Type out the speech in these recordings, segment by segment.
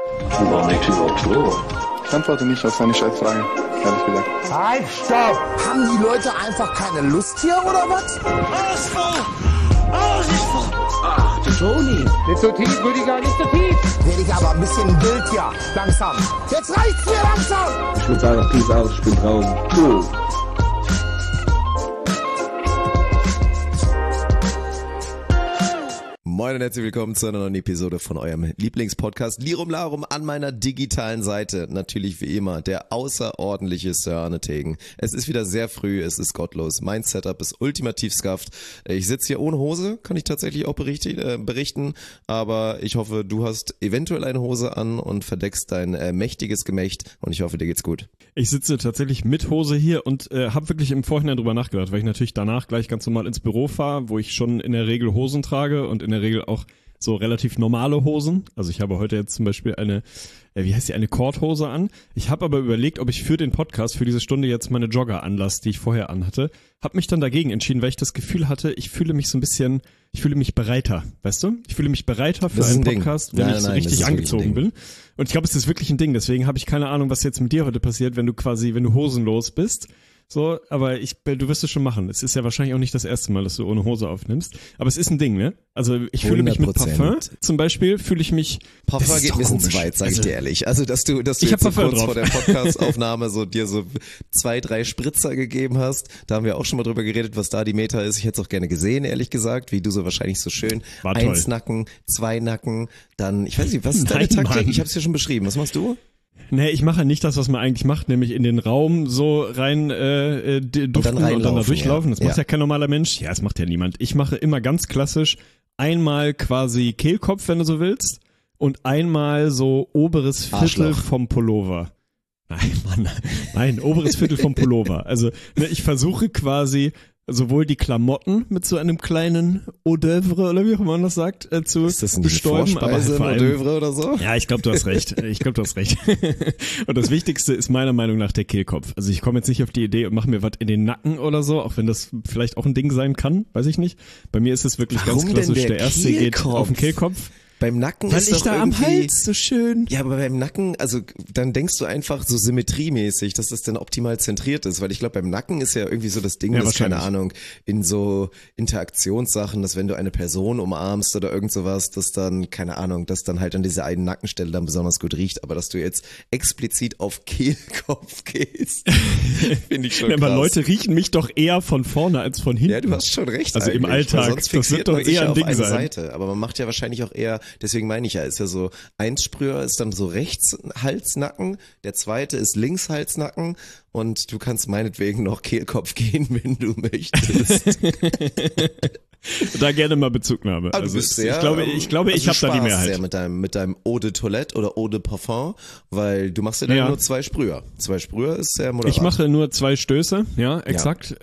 Warum liegt überhaupt Klo? Ich antworte nicht auf seine Scheißfrage, ehrlich gesagt. Halt, stopp! Haben die Leute einfach keine Lust hier, oder was? Ach, du Toni. Nicht so tief, Rüdiger, nicht so tief! Werde ich aber ein bisschen wild hier, langsam. Jetzt reicht's mir langsam! Ich würde sagen, peace out, ich bin draußen. Cool. Moin und herzlich willkommen zu einer neuen Episode von eurem Lieblingspodcast Lirum Larum an meiner digitalen Seite. Natürlich wie immer der außerordentliche Sir Arne Tegen. Es ist wieder sehr früh, es ist gottlos. Mein Setup ist ultimativ scuffed. Ich sitze hier ohne Hose, kann ich tatsächlich auch berichten. Aber ich hoffe, du hast eventuell eine Hose an und verdeckst dein mächtiges Gemächt. Und ich hoffe, dir geht's gut. Ich sitze tatsächlich mit Hose hier und habe wirklich im Vorhinein drüber nachgedacht, weil ich natürlich danach gleich ganz normal ins Büro fahre, wo ich schon in der Regel Hosen trage und in der Regel auch so relativ normale Hosen. Also ich habe heute jetzt zum Beispiel eine Korthose an. Ich habe aber überlegt, ob ich für den Podcast, für diese Stunde jetzt meine Jogger anlasse, die ich vorher anhatte. Habe mich dann dagegen entschieden, weil ich das Gefühl hatte, ich fühle mich bereiter, weißt du? Ich fühle mich bereiter für einen Podcast, wenn ich so richtig angezogen bin. Und ich glaube, es ist wirklich ein Ding. Deswegen habe ich keine Ahnung, was jetzt mit dir heute passiert, wenn du hosenlos bist. So, aber du wirst es schon machen. Es ist ja wahrscheinlich auch nicht das erste Mal, dass du ohne Hose aufnimmst. Aber es ist ein Ding, ne? Also ich fühle mich mit Parfum zum Beispiel, Parfum geht ein bisschen zu weit, sag ich dir ehrlich. Also dass du jetzt so kurz vor der Podcast-Aufnahme so dir so 2-3 Spritzer gegeben hast. Da haben wir auch schon mal drüber geredet, was da die Meta ist. Ich hätte es auch gerne gesehen, ehrlich gesagt, wie du so wahrscheinlich so schön. War 1 toll. Nacken, 2 Nacken, dann, ich weiß nicht, was ist deine Taktik? Mann. Ich habe es ja schon beschrieben. Was machst du? Nee, ich mache nicht das, was man eigentlich macht, nämlich in den Raum so rein duften und dann da durchlaufen. Das macht ja kein normaler Mensch. Ja, das macht ja niemand. Ich mache immer ganz klassisch einmal quasi Kehlkopf, wenn du so willst, und einmal so oberes Viertel vom Pullover. Nein, oberes Viertel vom Pullover. Also ich versuche quasi sowohl die Klamotten mit so einem kleinen Hors d'oeuvre, oder wie auch immer man das sagt, zu ist das bestäuben. Aber Hors d'oeuvre oder so? Ja, ich glaube, du hast recht. Und das Wichtigste ist meiner Meinung nach der Kehlkopf. Also ich komme jetzt nicht auf die Idee und mache mir was in den Nacken oder so, auch wenn das vielleicht auch ein Ding sein kann, weiß ich nicht. Bei mir ist es wirklich ganz klassisch, der erste geht auf den Kehlkopf. Beim Nacken Weil ist ich doch da irgendwie, am Hals so schön. Ja, aber beim Nacken, also dann denkst du einfach so symmetriemäßig, dass das dann optimal zentriert ist, weil ich glaube, beim Nacken ist ja irgendwie so das Ding, dass, keine Ahnung, in so Interaktionssachen, dass wenn du eine Person umarmst oder irgend sowas, dass dann, keine Ahnung, dass dann halt an dieser einen Nackenstelle dann besonders gut riecht, aber dass du jetzt explizit auf Kehlkopf gehst, finde ich schon krass. Aber Leute riechen mich doch eher von vorne als von hinten. Ja, du hast schon recht. Also im Alltag, sonst fixiert das wird doch eher ein Ding sein. Seite, aber man macht ja wahrscheinlich auch eher, deswegen meine ich ja, ist ja so, Sprüher ist dann so rechts Halsnacken, der zweite ist links Halsnacken und du kannst meinetwegen noch Kehlkopf gehen, wenn du möchtest. Da gerne mal Bezugnahme. Aber also sehr, ich glaube, ich habe da die Mehrheit. Sehr mit deinem Eau de Toilette oder Eau de Parfum, weil du machst ja dann nur 2 Sprüher. 2 Sprüher ist sehr moderat. Ich mache nur 2 Stöße, ja, exakt.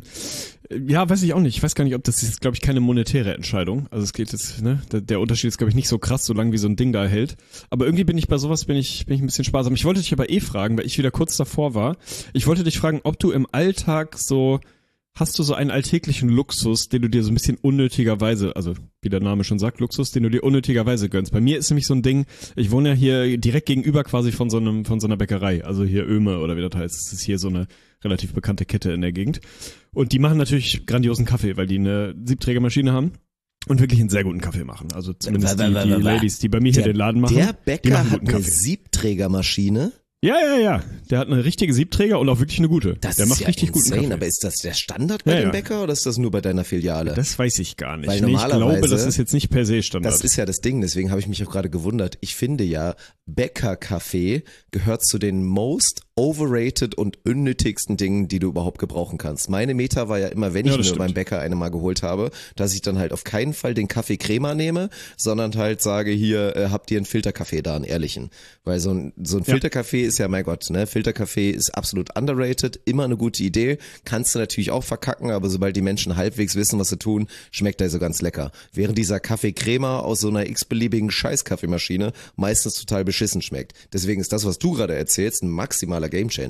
Ja, weiß ich auch nicht. Ich weiß gar nicht, ob das ist, glaube ich, keine monetäre Entscheidung. Also es geht jetzt, ne, der Unterschied ist, glaube ich, nicht so krass, solange wie so ein Ding da hält. Aber irgendwie bin ich bei sowas bin ich ein bisschen sparsam. Ich wollte dich aber fragen, weil ich wieder kurz davor war. Ich wollte dich fragen, ob du im Alltag hast du so einen alltäglichen Luxus, den du dir so ein bisschen unnötigerweise, also wie der Name schon sagt, Luxus, den du dir unnötigerweise gönnst. Bei mir ist nämlich so ein Ding, ich wohne ja hier direkt gegenüber quasi von so einer Bäckerei, also hier Öme oder wie das heißt. Das ist hier so eine relativ bekannte Kette in der Gegend. Und die machen natürlich grandiosen Kaffee, weil die eine Siebträgermaschine haben und wirklich einen sehr guten Kaffee machen. Also zumindest die Ladies, die bei mir hier den Laden machen. Der Bäcker hat eine Kaffee. Siebträgermaschine? Ja. Der hat eine richtige Siebträger und auch wirklich eine gute. Der macht richtig guten Kaffee. Aber ist das der Standard bei dem Bäcker oder ist das nur bei deiner Filiale? Das weiß ich gar nicht. Weil normalerweise, ich glaube, das ist jetzt nicht per se Standard. Das ist ja das Ding, deswegen habe ich mich auch gerade gewundert. Ich finde ja, Bäckerkaffee gehört zu den most overrated und unnötigsten Dingen, die du überhaupt gebrauchen kannst. Meine Meta war ja immer, wenn ich mir beim Bäcker eine mal geholt habe, dass ich dann halt auf keinen Fall den Kaffee Crema nehme, sondern halt sage, hier habt ihr einen Filterkaffee da, einen ehrlichen. Weil so ein Filterkaffee ist ja, mein Gott, ne, Filterkaffee ist absolut underrated, immer eine gute Idee, kannst du natürlich auch verkacken, aber sobald die Menschen halbwegs wissen, was sie tun, schmeckt er so ganz lecker. Während dieser Kaffee Crema aus so einer x-beliebigen Scheiß-Kaffeemaschine meistens total beschissen schmeckt. Deswegen ist das, was du gerade erzählst, ein maximaler Gamechanger.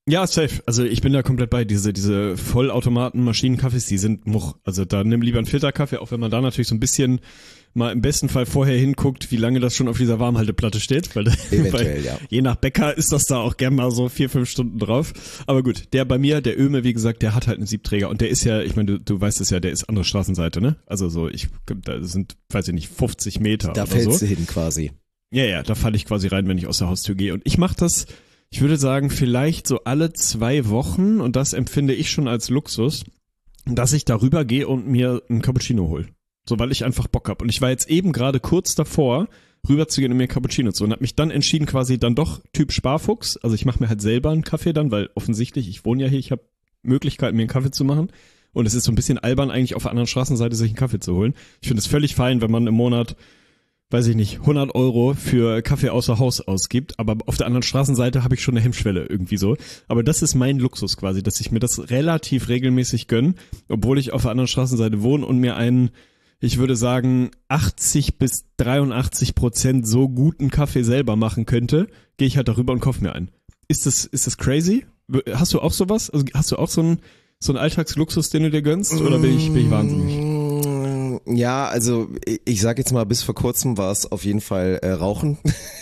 Ja, safe. Also ich bin da komplett bei. Diese Vollautomaten Maschinenkaffees, die sind Much. Also da nimm lieber einen Filterkaffee, auch wenn man da natürlich so ein bisschen mal im besten Fall vorher hinguckt, wie lange das schon auf dieser Warmhalteplatte steht. Weil ja. Je nach Bäcker ist das da auch gerne mal so 4-5 Stunden drauf. Aber gut, der bei mir, der Öme, wie gesagt, der hat halt einen Siebträger. Und der ist ja, ich meine, du weißt es ja, der ist andere Straßenseite, ne? Also so, da sind, weiß ich nicht, 50 Meter da oder so. Da fällst du hin quasi. Ja, da falle ich quasi rein, wenn ich aus der Haustür gehe. Und ich mache das, ich würde sagen, vielleicht so alle 2 Wochen, und das empfinde ich schon als Luxus, dass ich darüber gehe und mir einen Cappuccino hole. So, weil ich einfach Bock habe. Und ich war jetzt eben gerade kurz davor, rüberzugehen und mir einen Cappuccino zu holen. Und habe mich dann entschieden, quasi dann doch Typ Sparfuchs. Also ich mache mir halt selber einen Kaffee dann, weil offensichtlich, ich wohne ja hier, ich habe Möglichkeiten, mir einen Kaffee zu machen. Und es ist so ein bisschen albern, eigentlich auf der anderen Straßenseite sich einen Kaffee zu holen. Ich finde es völlig fein, wenn man im Monat, weiß ich nicht, 100 € für Kaffee außer Haus ausgibt, aber auf der anderen Straßenseite habe ich schon eine Hemmschwelle irgendwie so. Aber das ist mein Luxus quasi, dass ich mir das relativ regelmäßig gönne, obwohl ich auf der anderen Straßenseite wohne und mir einen, ich würde sagen, 80-83% so guten Kaffee selber machen könnte, gehe ich halt darüber und kaufe mir einen. Ist das crazy? Hast du auch sowas? Also hast du auch so einen Alltagsluxus, den du dir gönnst, oder bin ich wahnsinnig? Ja, also ich sag jetzt mal, bis vor kurzem war es auf jeden Fall Rauchen.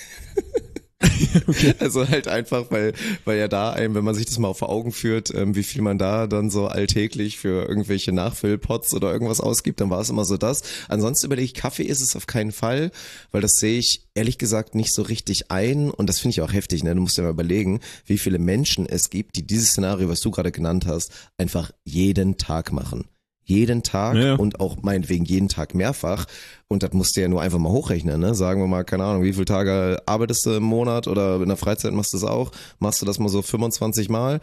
Okay. Also halt einfach, weil ja da wenn man sich das mal vor Augen führt, wie viel man da dann so alltäglich für irgendwelche Nachfüllpots oder irgendwas ausgibt, dann war es immer so das. Ansonsten überlege ich, Kaffee ist es auf keinen Fall, weil das sehe ich ehrlich gesagt nicht so richtig ein, und das finde ich auch heftig, ne? Du musst dir mal überlegen, wie viele Menschen es gibt, die dieses Szenario, was du gerade genannt hast, einfach jeden Tag machen. Jeden Tag, ja. Und auch meinetwegen jeden Tag mehrfach. Und das musst du ja nur einfach mal hochrechnen, ne? Sagen wir mal, keine Ahnung, wie viele Tage arbeitest du im Monat oder in der Freizeit machst du das auch? Machst du das mal so 25 Mal?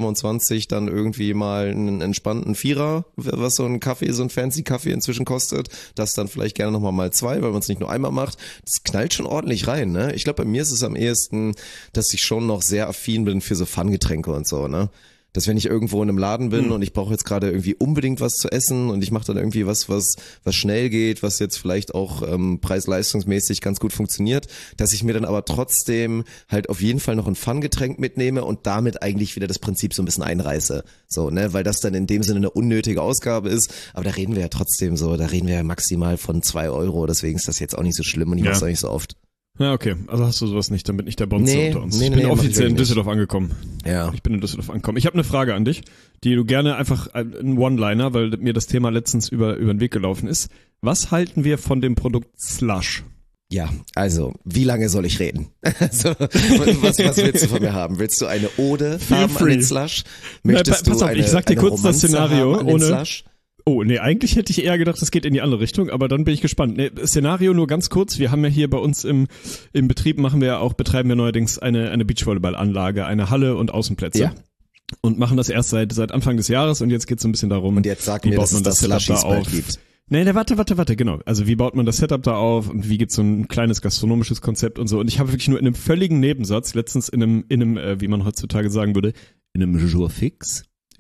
25 dann irgendwie mal einen entspannten Vierer, was so ein Kaffee, so ein fancy Kaffee inzwischen kostet. Das dann vielleicht gerne nochmal mal 2, weil man es nicht nur einmal macht. Das knallt schon ordentlich rein, ne? Ich glaube, bei mir ist es am ehesten, dass ich schon noch sehr affin bin für so Fun-Getränke und so, ne? Dass wenn ich irgendwo in einem Laden bin und ich brauche jetzt gerade irgendwie unbedingt was zu essen und ich mache dann irgendwie was schnell geht, was jetzt vielleicht auch preis-leistungsmäßig ganz gut funktioniert, dass ich mir dann aber trotzdem halt auf jeden Fall noch ein Fun-Getränk mitnehme und damit eigentlich wieder das Prinzip so ein bisschen einreiße. So, ne, weil das dann in dem Sinne eine unnötige Ausgabe ist, aber da reden wir ja trotzdem so, da reden wir ja maximal von 2 €, deswegen ist das jetzt auch nicht so schlimm und ich mache es auch nicht so oft. Ja, okay. Also hast du sowas nicht, dann bin ich der Bonze unter uns. Ich bin offiziell in Düsseldorf angekommen. Ja. Ich bin in Düsseldorf angekommen. Ich habe eine Frage an dich, die du gerne einfach, ein One-Liner, weil mir das Thema letztens über den Weg gelaufen ist. Was halten wir von dem Produkt Slush? Ja, also, wie lange soll ich reden? Also, was willst du von mir haben? Willst du eine Ode haben an den Slush? Möchtest pass auf, ich sag dir kurz das Szenario ohne Slush? Oh, nee, eigentlich hätte ich eher gedacht, es geht in die andere Richtung, aber dann bin ich gespannt. Nee, Szenario nur ganz kurz. Wir haben ja hier bei uns im Betrieb betreiben wir neuerdings eine Beachvolleyballanlage, eine Halle und Außenplätze. Ja. Und machen das erst seit Anfang des Jahres, und jetzt geht's so ein bisschen darum, und jetzt sag mir, dass es das Slushis bald gibt. Nee, warte, genau. Also wie baut man das Setup da auf und wie gibt's so ein kleines gastronomisches Konzept und so. Und ich habe wirklich nur in einem völligen Nebensatz, letztens in einem, wie man heutzutage sagen würde, in einem Jour fix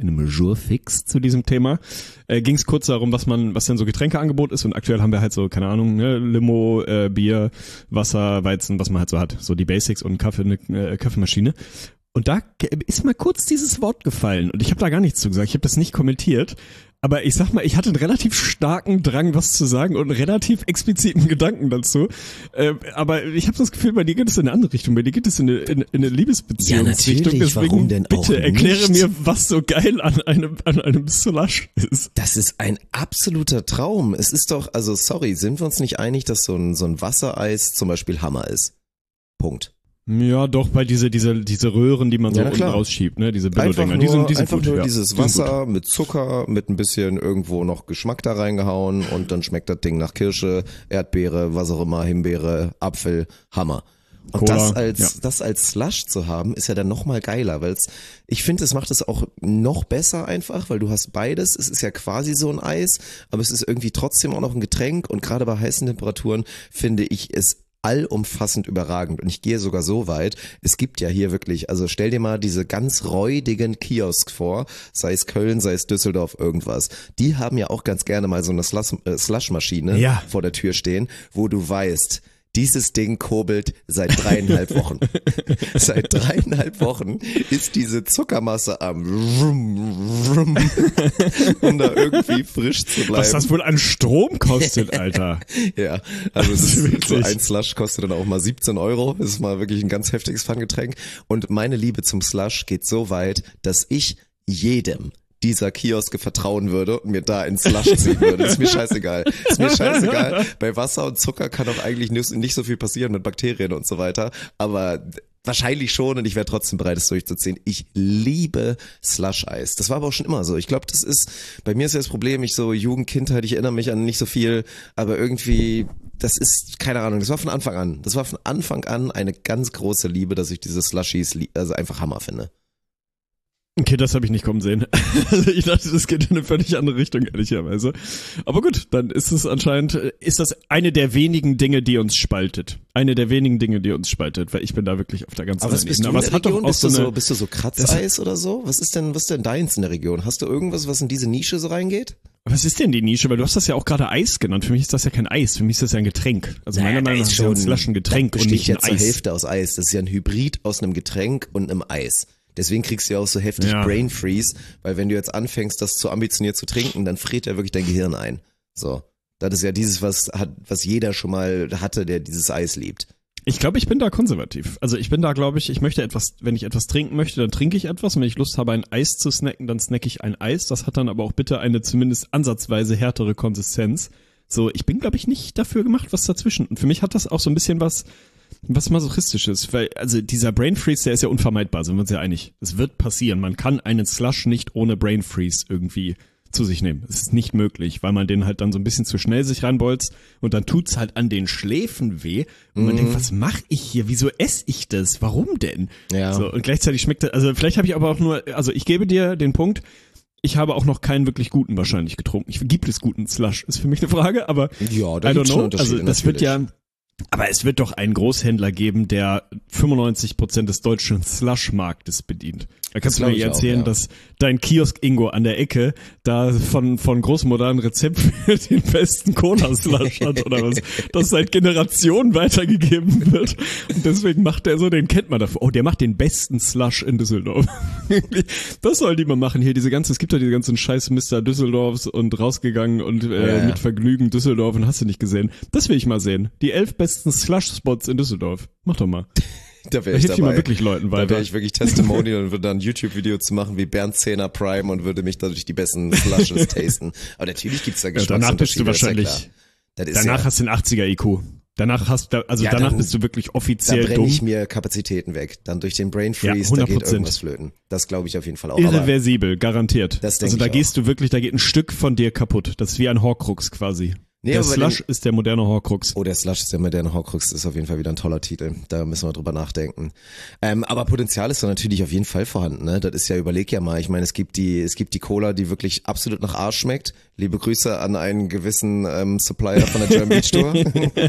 zu diesem Thema, ging es kurz darum, was denn so Getränkeangebot ist, und aktuell haben wir halt so, keine Ahnung, ne, Limo, Bier, Wasser, Weizen, was man halt so hat, so die Basics und Kaffee, eine Kaffeemaschine. Und da ist mal kurz dieses Wort gefallen und ich habe da gar nichts zu gesagt, ich habe das nicht kommentiert, aber ich sag mal, ich hatte einen relativ starken Drang, was zu sagen, und einen relativ expliziten Gedanken dazu, aber ich habe das Gefühl, bei dir geht es in eine andere Richtung, bei dir geht es in eine Liebesbeziehungsrichtung, ja, deswegen warum denn auch bitte erkläre mir, was so geil an einem Slush ist. Das ist ein absoluter Traum. Es ist doch, also sorry, sind wir uns nicht einig, dass so ein Wassereis zum Beispiel Hammer ist? Punkt. Ja, doch, weil diese Röhren, die man so unten rausschiebt, ne, diese Billo-Dinger, die sind einfach gut, nur ja. dieses Wasser mit Zucker, mit ein bisschen irgendwo noch Geschmack da reingehauen, und dann schmeckt das Ding nach Kirsche, Erdbeere, was auch immer, Himbeere, Apfel, Hammer. Und Cola, das als Slush zu haben, ist ja dann noch mal geiler, weil ich finde, es macht es auch noch besser einfach, weil du hast beides. Es ist ja quasi so ein Eis, aber es ist irgendwie trotzdem auch noch ein Getränk, und gerade bei heißen Temperaturen finde ich es allumfassend überragend, und ich gehe sogar so weit, es gibt ja hier wirklich, also stell dir mal diese ganz räudigen Kiosks vor, sei es Köln, sei es Düsseldorf, irgendwas, die haben ja auch ganz gerne mal so eine Slushmaschine vor der Tür stehen, wo du weißt, Dieses Ding kurbelt seit 3,5 Wochen. Seit 3,5 Wochen ist diese Zuckermasse am um da irgendwie frisch zu bleiben. Was das wohl an Strom kostet, Alter. Ja, also so ein Slush kostet dann auch mal 17 €. Das ist mal wirklich ein ganz heftiges Pfanngetränk. Und meine Liebe zum Slush geht so weit, dass ich jedem dieser Kioske vertrauen würde und mir da ins Slush ziehen würde. Ist mir scheißegal. Bei Wasser und Zucker kann auch eigentlich nicht so viel passieren mit Bakterien und so weiter. Aber wahrscheinlich schon, und ich wäre trotzdem bereit, es durchzuziehen. Ich liebe Slush-Eis. Das war aber auch schon immer so. Ich glaube, bei mir ist ja das Problem, ich Jugendkindheit, ich erinnere mich an nicht so viel, aber irgendwie, das ist, keine Ahnung, das war von Anfang an eine ganz große Liebe, dass ich diese Slushies also einfach Hammer finde. Okay, das habe ich nicht kommen sehen. Also ich dachte, das geht in eine völlig andere Richtung, ehrlicherweise. Aber gut, dann ist es anscheinend, ist das eine der wenigen Dinge, die uns spaltet. Weil ich bin da wirklich auf der ganzen Ebene. Aber was bist du in der Region? Bist du so Kratzeis oder so? Was ist denn deins in der Region? Hast du irgendwas, was in diese Nische so reingeht? Was ist denn die Nische? Weil du hast das ja auch gerade Eis genannt. Für mich ist das ja kein Eis. Für mich ist das ja ein Getränk. Also meiner Meinung nach ist ein Slush ein Getränk und nicht ein Eis. Besteht ja zur Hälfte aus Eis. Das ist ja ein Hybrid aus einem Getränk und einem Eis. Deswegen kriegst du ja auch so heftig Brain Freeze, weil wenn du jetzt anfängst, das zu ambitioniert zu trinken, dann friert ja wirklich dein Gehirn ein. So. Das ist ja dieses, was jeder schon mal hatte, der dieses Eis liebt. Ich glaube, ich bin da konservativ. Also ich bin da, glaube ich, wenn ich etwas trinken möchte, dann trinke ich etwas. Und wenn ich Lust habe, ein Eis zu snacken, dann snacke ich ein Eis. Das hat dann aber auch bitte eine zumindest ansatzweise härtere Konsistenz. So, ich bin, glaube ich, nicht dafür gemacht, was dazwischen. Und für mich hat das auch so ein bisschen was Masochistisches, weil, also dieser Brain Freeze, der ist ja unvermeidbar, sind wir uns ja einig. Es wird passieren. Man kann einen Slush nicht ohne Brain Freeze irgendwie zu sich nehmen. Es ist nicht möglich, weil man den halt dann so ein bisschen zu schnell sich reinbolzt und dann tut's halt an den Schläfen weh und man denkt, was mache ich hier? Wieso esse ich das? Warum denn? Ja. So, und gleichzeitig schmeckt das, also vielleicht habe ich aber auch nur, also ich gebe dir den Punkt, ich habe auch noch keinen wirklich guten wahrscheinlich getrunken. Gibt es guten Slush? Ist für mich eine Frage, aber ja, da I don't know. Also das wird ja. Aber es wird doch einen Großhändler geben, der 95% des deutschen Slush-Marktes bedient. Da kannst du mir erzählen, dass dein Kiosk Ingo an der Ecke da von Großmutter ein Rezept für den besten Cola-Slush hat oder was, das seit Generationen weitergegeben wird. Und deswegen macht der so, den kennt man dafür. Oh, der macht den besten Slush in Düsseldorf. Das soll die mal machen hier. Es gibt ja diese ganzen scheiß Mr. Düsseldorfs und rausgegangen und mit Vergnügen Düsseldorf und hast du nicht gesehen. Das will ich mal sehen. Die 11 besten Slush-Spots in Düsseldorf. Mach doch mal. Da wäre ich dabei. Mal wirklich Leuten weiter. Da wäre ich wirklich Testimonial und würde dann ein YouTube-Video zu machen wie Bernd Zehner Prime und würde mich dadurch die besten Slushes tasten. Aber natürlich gibt's da Danach bist Geschmacksunterschiede. du wahrscheinlich, danach hast du den 80er IQ. Danach bist du wirklich offiziell dumm. Dann brenne ich mir Kapazitäten weg. Dann durch den Brain Freeze, da geht irgendwas flöten. Das glaube ich auf jeden Fall auch. Irreversibel, garantiert. Das also da gehst du wirklich, da geht ein Stück von dir kaputt. Das ist wie ein Horcrux quasi. Nee, der Slush ist der moderne Horcrux. Oh, der Slush ist der moderne Horcrux, das ist auf jeden Fall wieder ein toller Titel. Da müssen wir drüber nachdenken. Aber Potenzial ist da natürlich auf jeden Fall vorhanden, ne? Das ist ja, überleg ja mal. Ich meine, es gibt die Cola, die wirklich absolut nach Arsch schmeckt. Liebe Grüße an einen gewissen Supplier von der German Beach Tour.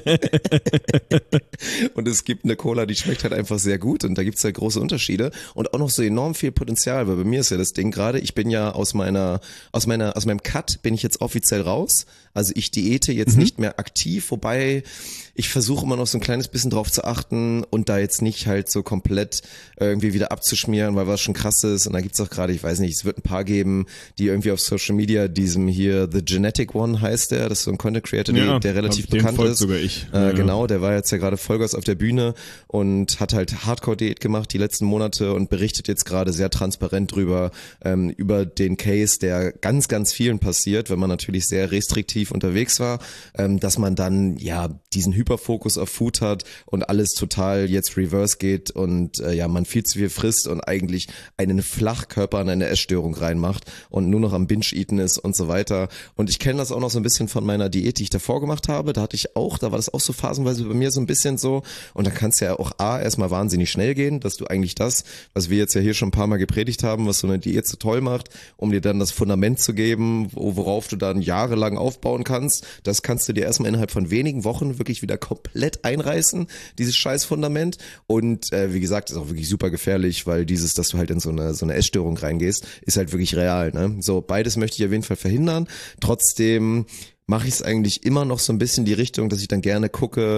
Und es gibt eine Cola, die schmeckt halt einfach sehr gut und da gibt's halt große Unterschiede und auch noch so enorm viel Potenzial, weil bei mir ist ja das Ding gerade, ich bin ja aus meinem Cut bin ich jetzt offiziell raus. Also ich diete jetzt nicht mehr aktiv, wobei ich versuche immer noch so ein kleines bisschen drauf zu achten und da jetzt nicht halt so komplett irgendwie wieder abzuschmieren, weil was schon krass ist. Und da gibt's auch gerade, ich weiß nicht, es wird ein paar geben, die irgendwie auf Social Media diesem hier The Genetic One heißt der, das ist so ein Content Creator, der relativ bekannt ist. Sogar ich. Genau, der war jetzt ja gerade Vollgas auf der Bühne und hat halt Hardcore-Diät gemacht die letzten Monate und berichtet jetzt gerade sehr transparent drüber, über den Case, der ganz, ganz vielen passiert, wenn man natürlich sehr restriktiv unterwegs war, dass man dann ja diesen Hyperfokus auf Food hat und alles total jetzt reverse geht und man viel zu viel frisst und eigentlich einen Flachkörper an eine Essstörung reinmacht und nur noch am Binge-Eaten ist und so weiter. Und ich kenne das auch noch so ein bisschen von meiner Diät, die ich davor gemacht habe. Da war das auch so phasenweise bei mir so ein bisschen so. Und da kann es ja auch erstmal wahnsinnig schnell gehen, dass du eigentlich das, was wir jetzt ja hier schon ein paar Mal gepredigt haben, was so eine Diät so toll macht, um dir dann das Fundament zu geben, worauf du dann jahrelang aufbauen kannst. Das kannst du dir erstmal innerhalb von wenigen Wochen wirklich wieder komplett einreißen, dieses scheiß Fundament. Und wie gesagt, ist auch wirklich super gefährlich, weil dass du halt in so eine Essstörung reingehst, ist halt wirklich real, ne? So, beides möchte ich auf jeden Fall verhindern. Trotzdem mache ich es eigentlich immer noch so ein bisschen die Richtung, dass ich dann gerne gucke,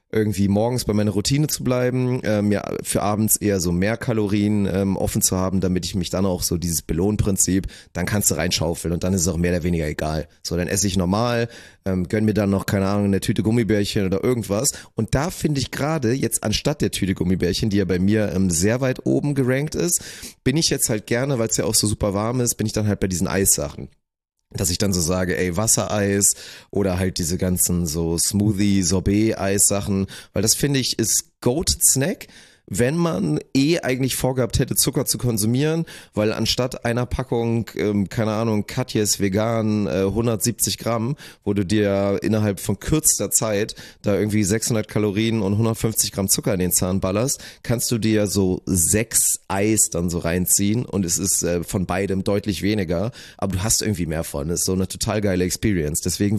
irgendwie morgens bei meiner Routine zu bleiben, mir für abends eher so mehr Kalorien offen zu haben, damit ich mich dann auch so dieses Belohnprinzip, dann kannst du reinschaufeln und dann ist es auch mehr oder weniger egal. So, dann esse ich normal, gönn mir dann noch, keine Ahnung, eine Tüte Gummibärchen oder irgendwas. Und da finde ich gerade jetzt anstatt der Tüte Gummibärchen, die ja bei mir sehr weit oben gerankt ist, bin ich jetzt halt gerne, weil es ja auch so super warm ist, bin ich dann halt bei diesen Eissachen. Dass ich dann so sage, ey, Wassereis oder halt diese ganzen so Smoothie, Sorbet-Eis-Sachen, weil das finde ich ist Goat-Snack, wenn man eigentlich vorgehabt hätte, Zucker zu konsumieren, weil anstatt einer Packung, keine Ahnung, Katjes vegan 170 Gramm, wo du dir innerhalb von kürzester Zeit da irgendwie 600 Kalorien und 150 Gramm Zucker in den Zahn ballerst, kannst du dir so 6 Eis dann so reinziehen und es ist von beidem deutlich weniger, aber du hast irgendwie mehr von. Das ist so eine total geile Experience. Deswegen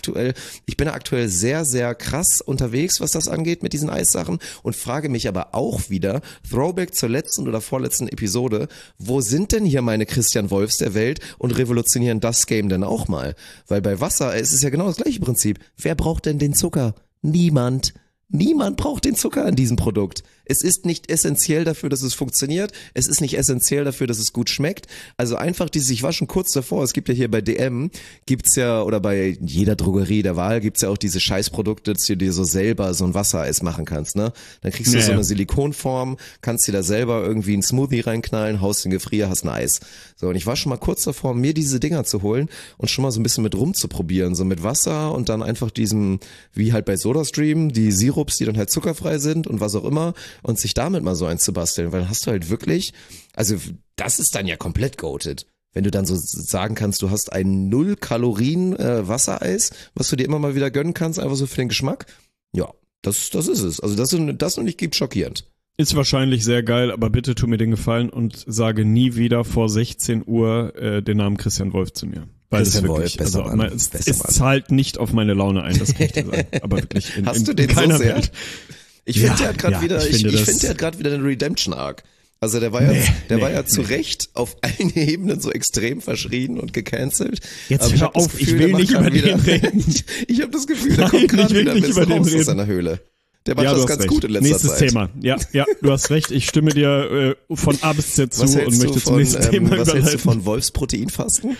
ich bin aktuell sehr, sehr krass unterwegs, was das angeht mit diesen Eissachen und frage mich aber auch wieder, Throwback zur letzten oder vorletzten Episode, wo sind denn hier meine Christian Wolfs der Welt und revolutionieren das Game denn auch mal? Weil bei Wasser ist es ja genau das gleiche Prinzip. Wer braucht denn den Zucker? Niemand. Niemand braucht den Zucker in diesem Produkt. Es ist nicht essentiell dafür, dass es funktioniert. Es ist nicht essentiell dafür, dass es gut schmeckt. Also einfach ich war schon kurz davor, es gibt ja hier bei DM, gibt's ja, oder bei jeder Drogerie der Wahl, gibt's ja auch diese Scheißprodukte, dass du dir so selber so ein Wassereis machen kannst, ne? Dann kriegst du so eine Silikonform, kannst dir da selber irgendwie einen Smoothie reinknallen, haust in den Gefrier, hast ein Eis. So, und ich war schon mal kurz davor, mir diese Dinger zu holen und schon mal so ein bisschen mit rumzuprobieren, so mit Wasser und dann einfach diesem, wie halt bei SodaStream, die Sirups, die dann halt zuckerfrei sind und was auch immer, und sich damit mal so eins zu basteln, weil dann hast du halt wirklich, also das ist dann ja komplett goated. Wenn du dann so sagen kannst, du hast ein 0 Kalorien Wassereis, was du dir immer mal wieder gönnen kannst, einfach so für den Geschmack. Ja, das ist es. Also das noch nicht gibt, schockierend. Ist wahrscheinlich sehr geil, aber bitte tu mir den Gefallen und sage nie wieder vor 16 Uhr den Namen Christian Wolf zu mir. Weil Christian Wolf, besser Mann. Es zahlt nicht auf meine Laune ein, das kann ich dir sagen. Aber wirklich hast du den so sehr? Welt. Ich finde, der hat gerade wieder, der hat gerade wieder einen Redemption-Arc. Also der war ja zu Recht auf allen Ebenen so extrem verschrien und gecancelt. Jetzt hör auf, ich will nicht über den reden. Ich habe das Gefühl, der kommt gerade wieder ein bisschen raus aus seiner Höhle. Der macht das ganz gut in letzter Zeit. Nächstes Thema. Ja, du hast recht. Ich stimme dir von A bis Z zu und möchte zum nächsten Thema überleiten. Was hältst du von Wolfsproteinfasten?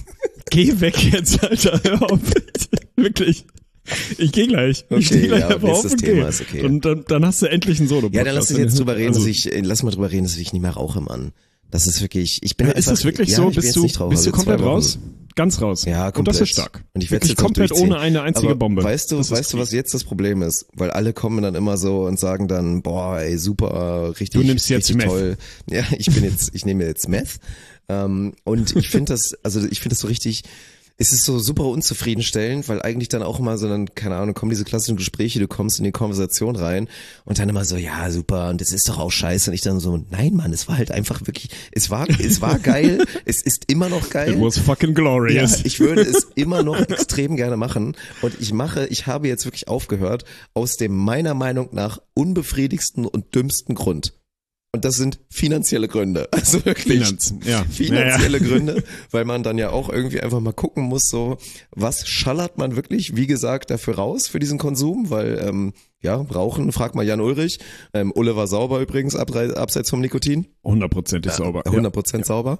Geh weg jetzt, Alter. Hör auf. Wirklich. Ich gehe gleich. Okay, ich stehe gleich einfach auf und Thema ist okay. Und dann hast du endlich einen Solo-Podcast. Ja, dann lass uns jetzt drüber reden, lass mal drüber reden, dass ich nicht mehr rauche, Mann. Das ist wirklich, ist das wirklich so? Bist du komplett raus? Ganz raus. Ja, komplett. Und das ist stark. Und ich werde es komplett ohne eine einzige aber Bombe. Weißt du, was jetzt das Problem ist? Weil alle kommen dann immer so und sagen dann, boah, ey, super, richtig, du nimmst jetzt richtig Meth. Toll. Ja, ich nehme jetzt Meth. Und ich finde das so richtig, es ist so super unzufriedenstellend, weil eigentlich dann auch immer so dann, keine Ahnung, kommen diese klassischen Gespräche, du kommst in die Konversation rein und dann immer so, ja, super, und das ist doch auch scheiße. Und ich dann so, nein, Mann, es war halt einfach wirklich, es war geil, es ist immer noch geil. It was fucking glorious. Ja, ich würde es immer noch extrem gerne machen und ich habe jetzt wirklich aufgehört aus dem meiner Meinung nach unbefriedigsten und dümmsten Grund. Und das sind finanzielle Gründe. Also wirklich finanzielle Gründe, weil man dann ja auch irgendwie einfach mal gucken muss, so, was schallert man wirklich, wie gesagt, dafür raus für diesen Konsum, weil, Rauchen, frag mal Jan Ulrich. Ulle war sauber übrigens, abseits vom Nikotin. 100%ig sauber. 100% sauber.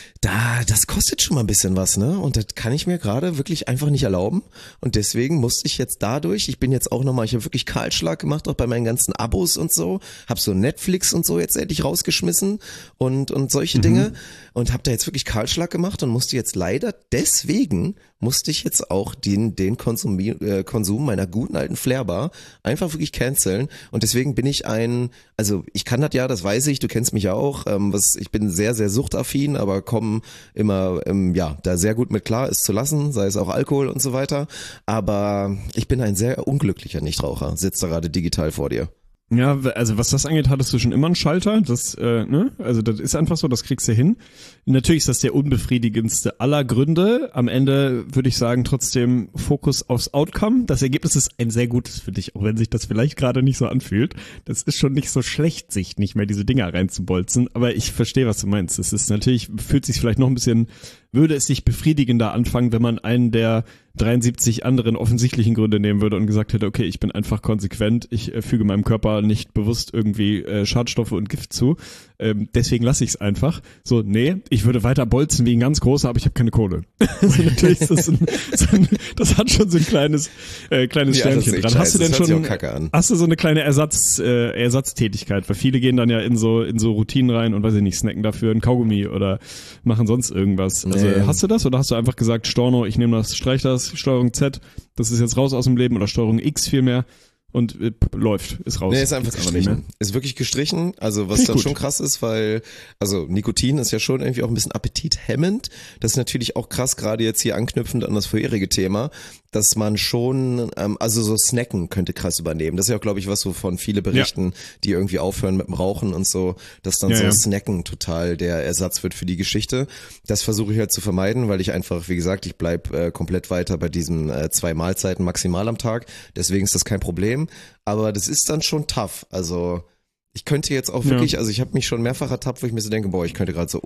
Das kostet schon mal ein bisschen was, ne? Und das kann ich mir gerade wirklich einfach nicht erlauben. Und deswegen musste ich jetzt ich bin jetzt auch nochmal, ich habe wirklich Kahlschlag gemacht, auch bei meinen ganzen Abos und so. Hab so Netflix und so jetzt endlich rausgeschmissen und solche Dinge. Und hab da jetzt wirklich Kahlschlag gemacht und musste jetzt auch den Konsum meiner guten alten Flairbar einfach wirklich canceln. Und deswegen bin ich ich kann das ja, das weiß ich, du kennst mich ja auch, ich bin sehr, sehr suchtaffin, aber komme immer, da sehr gut mit klar, es zu lassen, sei es auch Alkohol und so weiter. Aber ich bin ein sehr unglücklicher Nichtraucher, sitzt da gerade digital vor dir. Ja, also was das angeht, hattest du schon immer einen Schalter, also das ist einfach so, das kriegst du hin. Natürlich ist das der unbefriedigendste aller Gründe. Am Ende würde ich sagen, trotzdem Fokus aufs Outcome. Das Ergebnis ist ein sehr gutes für dich, auch wenn sich das vielleicht gerade nicht so anfühlt. Das ist schon nicht so schlecht, sich nicht mehr diese Dinger reinzubolzen, aber ich verstehe, was du meinst. Es ist natürlich, fühlt sich vielleicht noch ein bisschen würde es sich befriedigender anfangen, wenn man einen der 73 anderen offensichtlichen Gründe nehmen würde und gesagt hätte, okay, ich bin einfach konsequent, ich füge meinem Körper nicht bewusst irgendwie Schadstoffe und Gift zu, deswegen lasse ich es einfach. So, nee, ich würde weiter bolzen wie ein ganz großer, aber ich habe keine Kohle. Also natürlich ist das das hat schon so ein kleines Sternchen dran. Hast du denn schon, hast du so eine kleine Ersatztätigkeit? Weil viele gehen dann ja in so Routinen rein und weiß ich nicht, snacken dafür ein Kaugummi oder machen sonst irgendwas. Also hast du das oder hast du einfach gesagt, Storno, ich nehme das, streich das, Steuerung Z, das ist jetzt raus aus dem Leben oder Steuerung X vielmehr und läuft, ist raus. Nee, ist einfach gestrichen. Ist wirklich gestrichen, also was dann schon krass ist, weil, also Nikotin ist ja schon irgendwie auch ein bisschen appetithemmend. Das ist natürlich auch krass, gerade jetzt hier anknüpfend an das vorherige Thema, dass man schon, also so Snacken könnte krass übernehmen. Das ist ja auch, glaube ich, was, wovon viele berichten, die irgendwie aufhören mit dem Rauchen und so, dass dann Snacken total der Ersatz wird für die Geschichte. Das versuche ich halt zu vermeiden, weil ich einfach, wie gesagt, ich bleib komplett weiter bei diesen 2 Mahlzeiten maximal am Tag. Deswegen ist das kein Problem. Aber das ist dann schon tough. Also ich könnte jetzt auch wirklich, also ich habe mich schon mehrfach ertappt, wo ich mir so denke, boah, ich könnte gerade so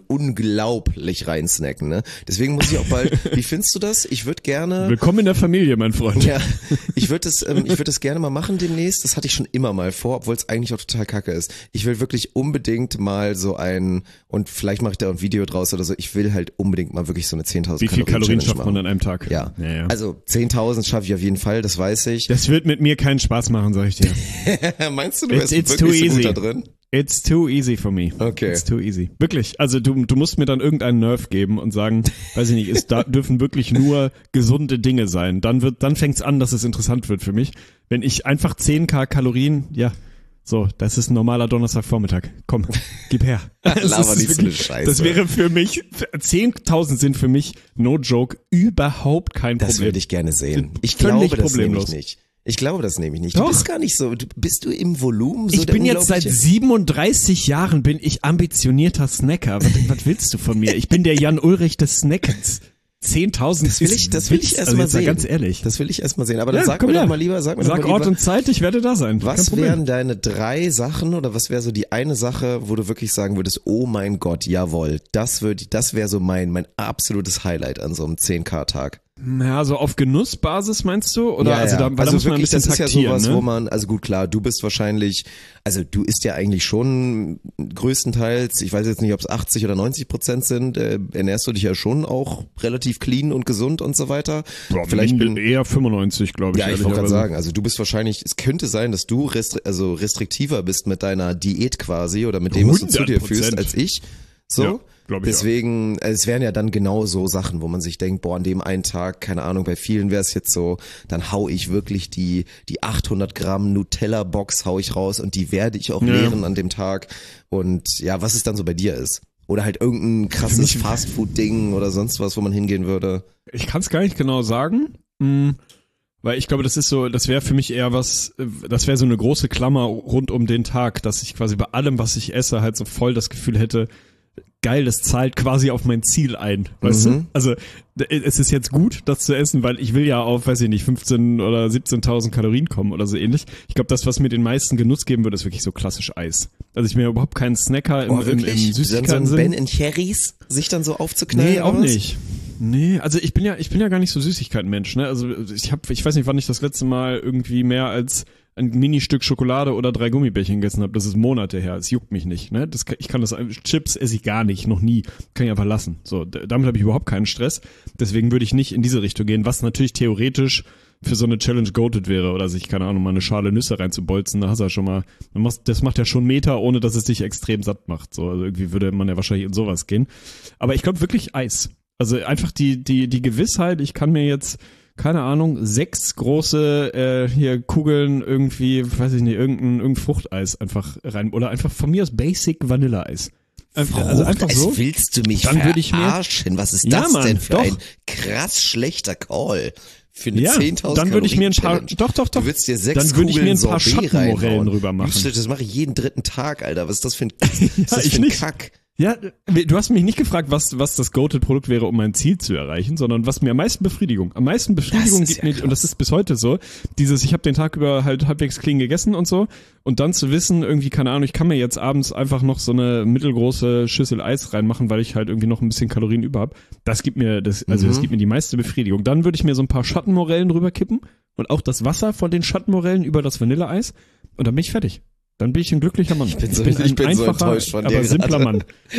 unglaublich reinsnacken, ne? Deswegen muss ich auch bald, wie findest du das? Ich würde gerne... Willkommen in der Familie, mein Freund. Ja, ich würde das gerne mal machen demnächst. Das hatte ich schon immer mal vor, obwohl es eigentlich auch total kacke ist. Ich will wirklich unbedingt mal so und vielleicht mache ich da ein Video draus oder so, ich will halt unbedingt mal wirklich so eine 10.000 Wie viel Kalorien schafft man an einem Tag? Ja. Also 10.000 schaffe ich auf jeden Fall, das weiß ich. Das wird mit mir keinen Spaß machen, sag ich dir. Meinst du bist wirklich so gut da drin? It's too easy for me. Okay. It's too easy. Wirklich. Also du musst mir dann irgendeinen Nerv geben und sagen, weiß ich nicht, dürfen wirklich nur gesunde Dinge sein. Dann fängt's an, dass es interessant wird für mich. Wenn ich einfach 10.000 Kalorien, so, das ist ein normaler Donnerstagvormittag. Komm, gib her. Laber nicht so eine Scheiße. Das wäre für mich, 10.000 sind für mich, no joke, überhaupt kein Problem. Das würde ich gerne sehen. Ich glaube das nämlich nicht. Ich glaube das nämlich nicht. Doch. Du bist gar nicht so, bist du im Volumen so ich bin jetzt seit 37 Jahren bin ich ambitionierter Snacker. Was willst du von mir? Ich bin der Jan Ulrich des Snackens. 10.000 das will ich erst mal sehen. Ganz ehrlich. Das will ich erst mal sehen. Aber dann sag mir doch mal lieber, sag Ort und Zeit, ich werde da sein. Was wären deine 3 Sachen oder was wäre so die eine Sache, wo du wirklich sagen würdest, oh mein Gott, jawohl, das wäre so mein absolutes Highlight an so einem 10.000-Tag. Ja, so auf Genussbasis meinst du? Oder ja. Da muss man ein bisschen das ist taktieren, ja sowas, ne? wo man, also gut, klar, du bist wahrscheinlich, also du isst ja eigentlich schon größtenteils, ich weiß jetzt nicht, ob es 80 oder 90% sind, ernährst du dich ja schon auch relativ clean und gesund und so weiter. Boah, vielleicht eher 95, glaube ich. Ja, ich wollte gerade sagen, also du bist wahrscheinlich, es könnte sein, dass du restriktiver bist mit deiner Diät quasi oder mit dem, was du zu dir fühlst, als ich. So. Ja. Deswegen, es wären ja dann genau so Sachen, wo man sich denkt, boah, an dem einen Tag, keine Ahnung, bei vielen wäre es jetzt so, dann hau ich wirklich die 800 Gramm Nutella-Box hau ich raus und die werde ich auch leeren an dem Tag. Und ja, was es dann so bei dir ist. Oder halt irgendein krasses Fastfood-Ding oder sonst was, wo man hingehen würde. Ich kann es gar nicht genau sagen. Weil ich glaube, das wäre für mich eher das wäre so eine große Klammer rund um den Tag, dass ich quasi bei allem, was ich esse, halt so voll das Gefühl hätte, geil, das zahlt quasi auf mein Ziel ein, weißt du? Also es ist jetzt gut, das zu essen, weil ich will ja auf, weiß ich nicht, 15 oder 17.000 Kalorien kommen oder so ähnlich. Ich glaube, das, was mir den meisten Genuss geben würde, ist wirklich so klassisch Eis. Also ich bin ja überhaupt kein Snacker im Süßigkeiten. So ein Ben & Jerry's sich dann so aufzuknallen? Nee, auch nicht. Nee, also ich bin ja gar nicht so Süßigkeiten-Mensch, ne? Also ich weiß nicht, wann ich das letzte Mal irgendwie mehr als ein Mini-Stück Schokolade oder 3 Gummibärchen gegessen habe. Das ist Monate her. Es juckt mich nicht, ne? Chips esse ich gar nicht, noch nie. Kann ich einfach lassen. So, damit habe ich überhaupt keinen Stress. Deswegen würde ich nicht in diese Richtung gehen, was natürlich theoretisch für so eine Challenge goated wäre oder sich, keine Ahnung, mal eine Schale Nüsse reinzubolzen, da hast du ja schon mal, das macht ja schon Meter, ohne dass es dich extrem satt macht. So, also irgendwie würde man ja wahrscheinlich in sowas gehen. Aber ich glaube wirklich Eis. Also einfach die Gewissheit, ich kann mir jetzt, keine Ahnung, 6 große hier Kugeln irgendwie, weiß ich nicht, irgendein Fruchteis einfach rein oder einfach von mir aus Basic Vanilleeis. Also einfach so. Willst du mich dann verarschen? Was ist das denn für ein krass schlechter Call? Für eine 10.000 dann würde ich mir ein paar, doch. Du würdest dir 6 dann würde ich mir ein paar Sorbet Schattenmorellen rüber machen. Das mache ich jeden 3. Tag, Alter. Was ist das für ein, Kack? Ja, du hast mich nicht gefragt, was das Goated-Produkt wäre, um mein Ziel zu erreichen, sondern was mir am meisten Befriedigung gibt mir, und das ist bis heute so, ich habe den Tag über halt halbwegs clean gegessen und so, und dann zu wissen, irgendwie, keine Ahnung, ich kann mir jetzt abends einfach noch so eine mittelgroße Schüssel Eis reinmachen, weil ich halt irgendwie noch ein bisschen Kalorien über habe. Das gibt mir das gibt mir die meiste Befriedigung. Dann würde ich mir so ein paar Schattenmorellen drüber kippen und auch das Wasser von den Schattenmorellen über das Vanilleeis, und dann bin ich fertig. Dann bin ich ein glücklicher Mann. Ich bin so enttäuscht von dir. Aber simpler Mann.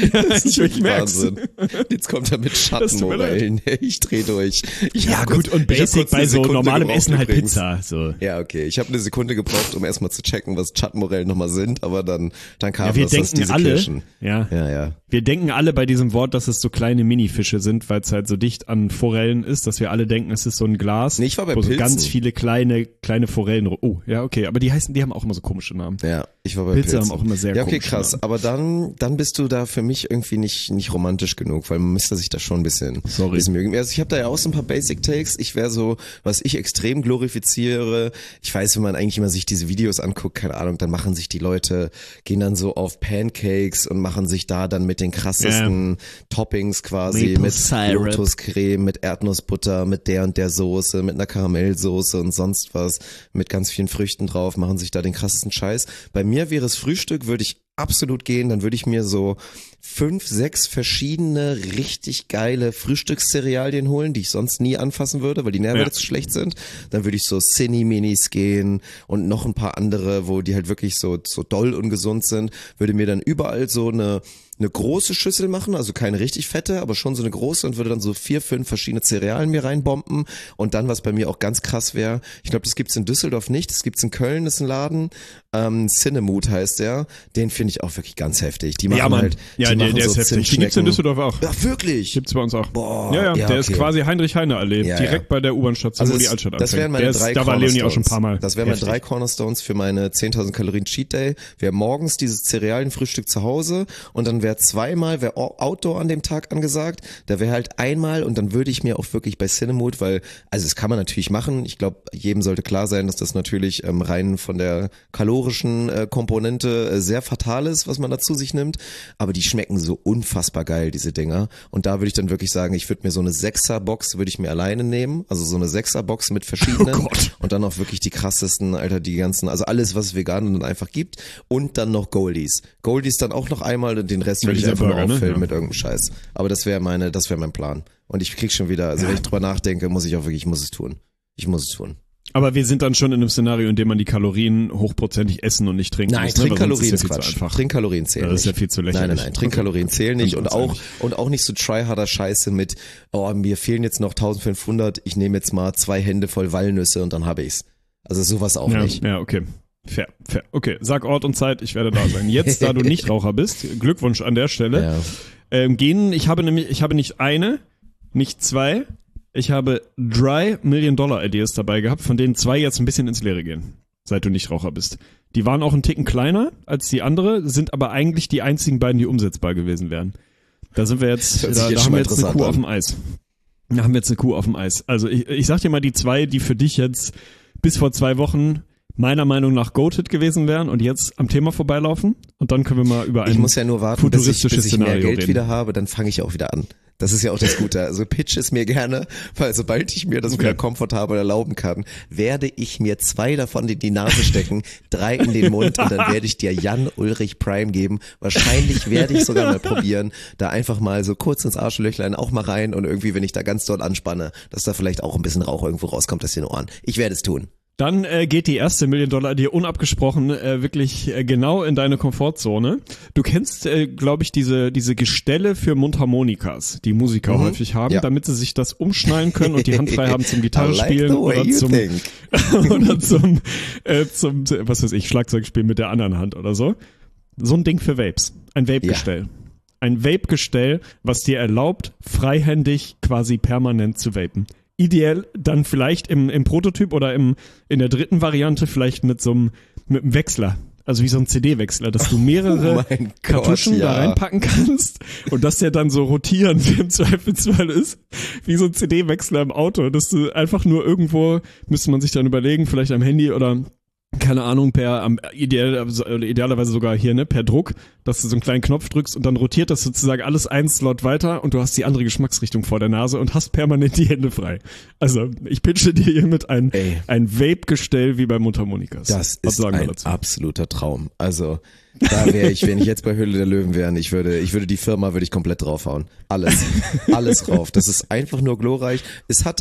Ich Wahnsinn. Jetzt kommt er mit Schattenmorellen. Ich dreh durch. Ja gut, und Basic bei so normalem Essen halt Pizza. So. Ja, okay. Ich habe eine Sekunde gebraucht, um erstmal zu checken, was Schattenmorellen nochmal sind, aber dann kam wir denken diese alle, Kirschen. Ja. Wir denken alle bei diesem Wort, dass es so kleine Minifische sind, weil es halt so dicht an Forellen ist, dass wir alle denken, es ist so ein Glas, ich war bei wo so Pilzen. ganz viele kleine Forellen. Oh, ja, okay. Aber die haben auch immer so komische Namen. Ja. Ich war bei Pilze Pilzen. haben auch immer sehr okay, komische krass. Namen. Aber dann bist du da für mich irgendwie nicht romantisch genug, weil man müsste sich da schon ein bisschen mögen. Also ich habe da ja auch so ein paar Basic Takes. Ich wäre so, was ich extrem glorifiziere. Ich weiß, wenn man eigentlich immer sich diese Videos anguckt, keine Ahnung, dann machen sich die Leute, gehen dann so auf Pancakes und machen sich da dann mit den krassesten Toppings quasi, mit Lotuscreme, mit Erdnussbutter, mit der und der Soße, mit einer Karamellsoße und sonst was, mit ganz vielen Früchten drauf, machen sich da den krassesten Scheiß. Bei mir wäre es Frühstück, würde ich absolut gehen, dann würde ich mir so 5, 6 verschiedene richtig geile Frühstückscerealien holen, die ich sonst nie anfassen würde, weil die Nährwerte zu schlecht sind. Dann würde ich so Cinni-Minis gehen und noch ein paar andere, wo die halt wirklich so doll ungesund sind, würde mir dann überall so eine große Schüssel machen, also keine richtig fette, aber schon so eine große, und würde dann so 4, 5 verschiedene Cerealien mir reinbomben. Und dann, was bei mir auch ganz krass wäre, ich glaube, das gibt's in Düsseldorf nicht, das gibt's in Köln, das ist ein Laden, Cinemood heißt der, den finde ich auch wirklich ganz heftig. Die machen halt, der ist so heftig. Die gibt's in Düsseldorf auch. Ja, wirklich? Gibt's bei uns auch. Boah, ja, der ist quasi Heinrich-Heine-Allee, direkt bei der U-Bahn-Station, wo die Altstadt anfängt. Das wären meine 3 Da war Leonie auch schon ein paar Mal. Das wären meine 3 Cornerstones für meine 10.000 Kalorien Cheat Day. Wäre morgens dieses Cerealienfrühstück zu Hause, und dann wäre Outdoor an dem Tag angesagt. Da wäre halt einmal, und dann würde ich mir auch wirklich bei Cinemood, weil, also das kann man natürlich machen. Ich glaube, jedem sollte klar sein, dass das natürlich rein von der kalorischen Komponente sehr fatal ist, was man dazu sich nimmt. Aber die schmecken so unfassbar geil, diese Dinger. Und da würde ich dann wirklich sagen, ich würde mir so eine 6er-Box würde ich mir alleine nehmen. Also so eine 6er-Box mit verschiedenen. Und dann auch wirklich die krassesten, Alter, die ganzen, also alles, was es vegan dann einfach gibt. Und dann noch Goldies. Goldies dann auch noch einmal, und den Rest würde ich einfach nur auffüllen mit irgendeinem Scheiß. Aber das wäre mein Plan. Und ich krieg schon wieder, also wenn ich drüber nachdenke, muss es tun. Ich muss es tun. Aber wir sind dann schon in einem Szenario, in dem man die Kalorien hochprozentig essen und nicht trinken muss. Nein, Trinkkalorien ist Quatsch. Trinkkalorien zählen nicht. Das ist ja viel zu lächerlich. Nein, Trinkkalorien zählen nicht, und auch nicht so tryharder Scheiße mit, mir fehlen jetzt noch 1500, ich nehme jetzt mal 2 Hände voll Walnüsse und dann habe ich's. Also sowas auch nicht. Ja, okay. Fair. Okay, sag Ort und Zeit, ich werde da sein. Jetzt, da du nicht Raucher bist, Glückwunsch an der Stelle. Ja. Ich habe nicht eine, nicht 2, ich habe 3 Million-Dollar-Ideas dabei gehabt, von denen 2 jetzt ein bisschen ins Leere gehen, seit du nicht Raucher bist. Die waren auch einen Ticken kleiner als die andere, sind aber eigentlich die einzigen beiden, die umsetzbar gewesen wären. Da sind wir jetzt, da haben wir jetzt eine Kuh auf dem Eis. Da haben wir jetzt eine Kuh auf dem Eis. Also ich sag dir mal die 2, die für dich jetzt bis vor 2 Wochen meiner Meinung nach Goated gewesen wären und jetzt am Thema vorbeilaufen, und dann können wir mal über ein Ich muss ja nur warten, bis ich mehr Geld reden. wieder habe, dann fange ich auch wieder an. Das ist ja auch das Gute. Also pitch es mir gerne, weil sobald ich mir das wieder komfortabel erlauben kann, werde ich mir 2 davon in die Nase stecken, 3 in den Mund, und dann werde ich dir Jan Ulrich Prime geben. Wahrscheinlich werde ich sogar mal probieren, da einfach mal so kurz ins Arschlöchlein auch mal rein, und irgendwie, wenn ich da ganz doll anspanne, dass da vielleicht auch ein bisschen Rauch irgendwo rauskommt aus den Ohren. Ich werde es tun. Dann geht die erste Million-Dollar-Idee unabgesprochen wirklich genau in deine Komfortzone. Du kennst, glaube ich, diese Gestelle für Mundharmonikas, die Musiker häufig haben, damit sie sich das umschnallen können und die Hand frei haben zum Gitarrespielen oder zum was weiß ich, Schlagzeugspielen mit der anderen Hand oder so. So ein Ding für Vapes. Ein Vape-Gestell. Ja. Ein Vape-Gestell, was dir erlaubt, freihändig quasi permanent zu vapen. Ideell dann vielleicht im Prototyp oder in der dritten Variante vielleicht mit einem Wechsler. Also wie so ein CD-Wechsler, dass du mehrere Kartuschen da reinpacken kannst und dass der dann so rotierend im Zweifelsfall ist, wie so ein CD-Wechsler im Auto, dass du einfach nur irgendwo, müsste man sich dann überlegen, vielleicht am Handy oder keine Ahnung, idealerweise sogar hier, ne, per Druck, dass du so einen kleinen Knopf drückst und dann rotiert das sozusagen alles einen Slot weiter und du hast die andere Geschmacksrichtung vor der Nase und hast permanent die Hände frei. Also, ich pitche dir hiermit ein Vape-Gestell wie bei Mundharmonikas. Das ist ein absoluter Traum. Also, da wäre ich, wenn ich jetzt bei Höhle der Löwen wäre, ich würde die Firma komplett draufhauen. Alles drauf. Das ist einfach nur glorreich. Es hat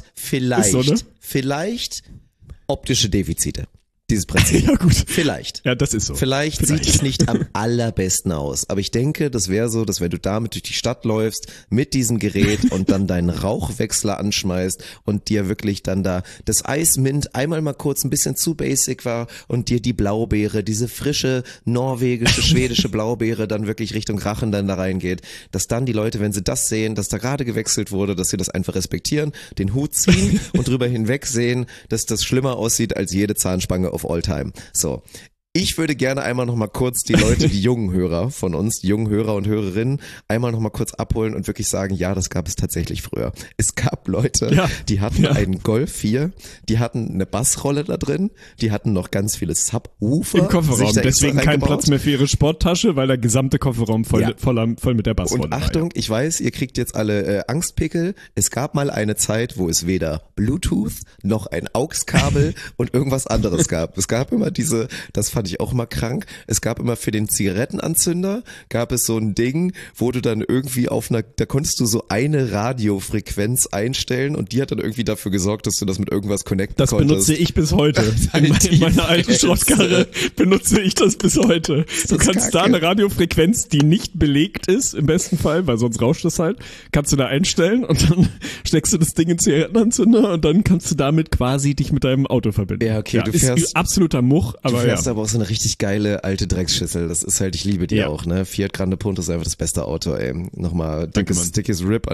vielleicht optische Defizite. Dieses Prinzip. Ja, gut. Vielleicht. Ja, das ist so. Vielleicht sieht es nicht am allerbesten aus. Aber ich denke, das wäre so, dass wenn du damit durch die Stadt läufst, mit diesem Gerät und dann deinen Rauchwechsler anschmeißt und dir wirklich dann da das Eismint einmal mal kurz ein bisschen zu basic war und dir die Blaubeere, diese frische, norwegische, schwedische Blaubeere dann wirklich Richtung Rachen dann da reingeht, dass dann die Leute, wenn sie das sehen, dass da gerade gewechselt wurde, dass sie das einfach respektieren, den Hut ziehen und drüber hinweg sehen, dass das schlimmer aussieht als jede Zahnspange of all time. So. Ich würde gerne einmal noch mal kurz die Leute, die jungen Hörer von uns, die jungen Hörer und Hörerinnen, einmal noch mal kurz abholen und wirklich sagen, ja, das gab es tatsächlich früher. Es gab Leute, die hatten einen Golf 4, die hatten eine Bassrolle da drin, die hatten noch ganz viele Subwoofer. Im Kofferraum, deswegen kein Platz mehr für ihre Sporttasche, weil der gesamte Kofferraum voll mit der Bassrolle war. Und Achtung, ich weiß, ihr kriegt jetzt alle Angstpickel. Es gab mal eine Zeit, wo es weder Bluetooth noch ein AUX-Kabel und irgendwas anderes gab. Es gab immer das fand ich auch immer krank. Es gab immer für den Zigarettenanzünder, gab es so ein Ding, wo du dann irgendwie da konntest du so eine Radiofrequenz einstellen und die hat dann irgendwie dafür gesorgt, dass du das mit irgendwas connecten konntest. Das benutze ich bis heute. In meiner alten Schrottkarre benutze ich das bis heute. Du kannst da eine Radiofrequenz, die nicht belegt ist, im besten Fall, weil sonst rauscht das halt, kannst du da einstellen und dann steckst du das Ding in den Zigarettenanzünder und dann kannst du damit quasi dich mit deinem Auto verbinden. Ja, okay, du fährst ist absoluter Much, aber du fährst aber auch so eine richtig geile alte Drecksschüssel. Das ist halt, ich liebe die auch, ne? Fiat Grande Punto ist einfach das beste Auto, ey. Nochmal dickes Rip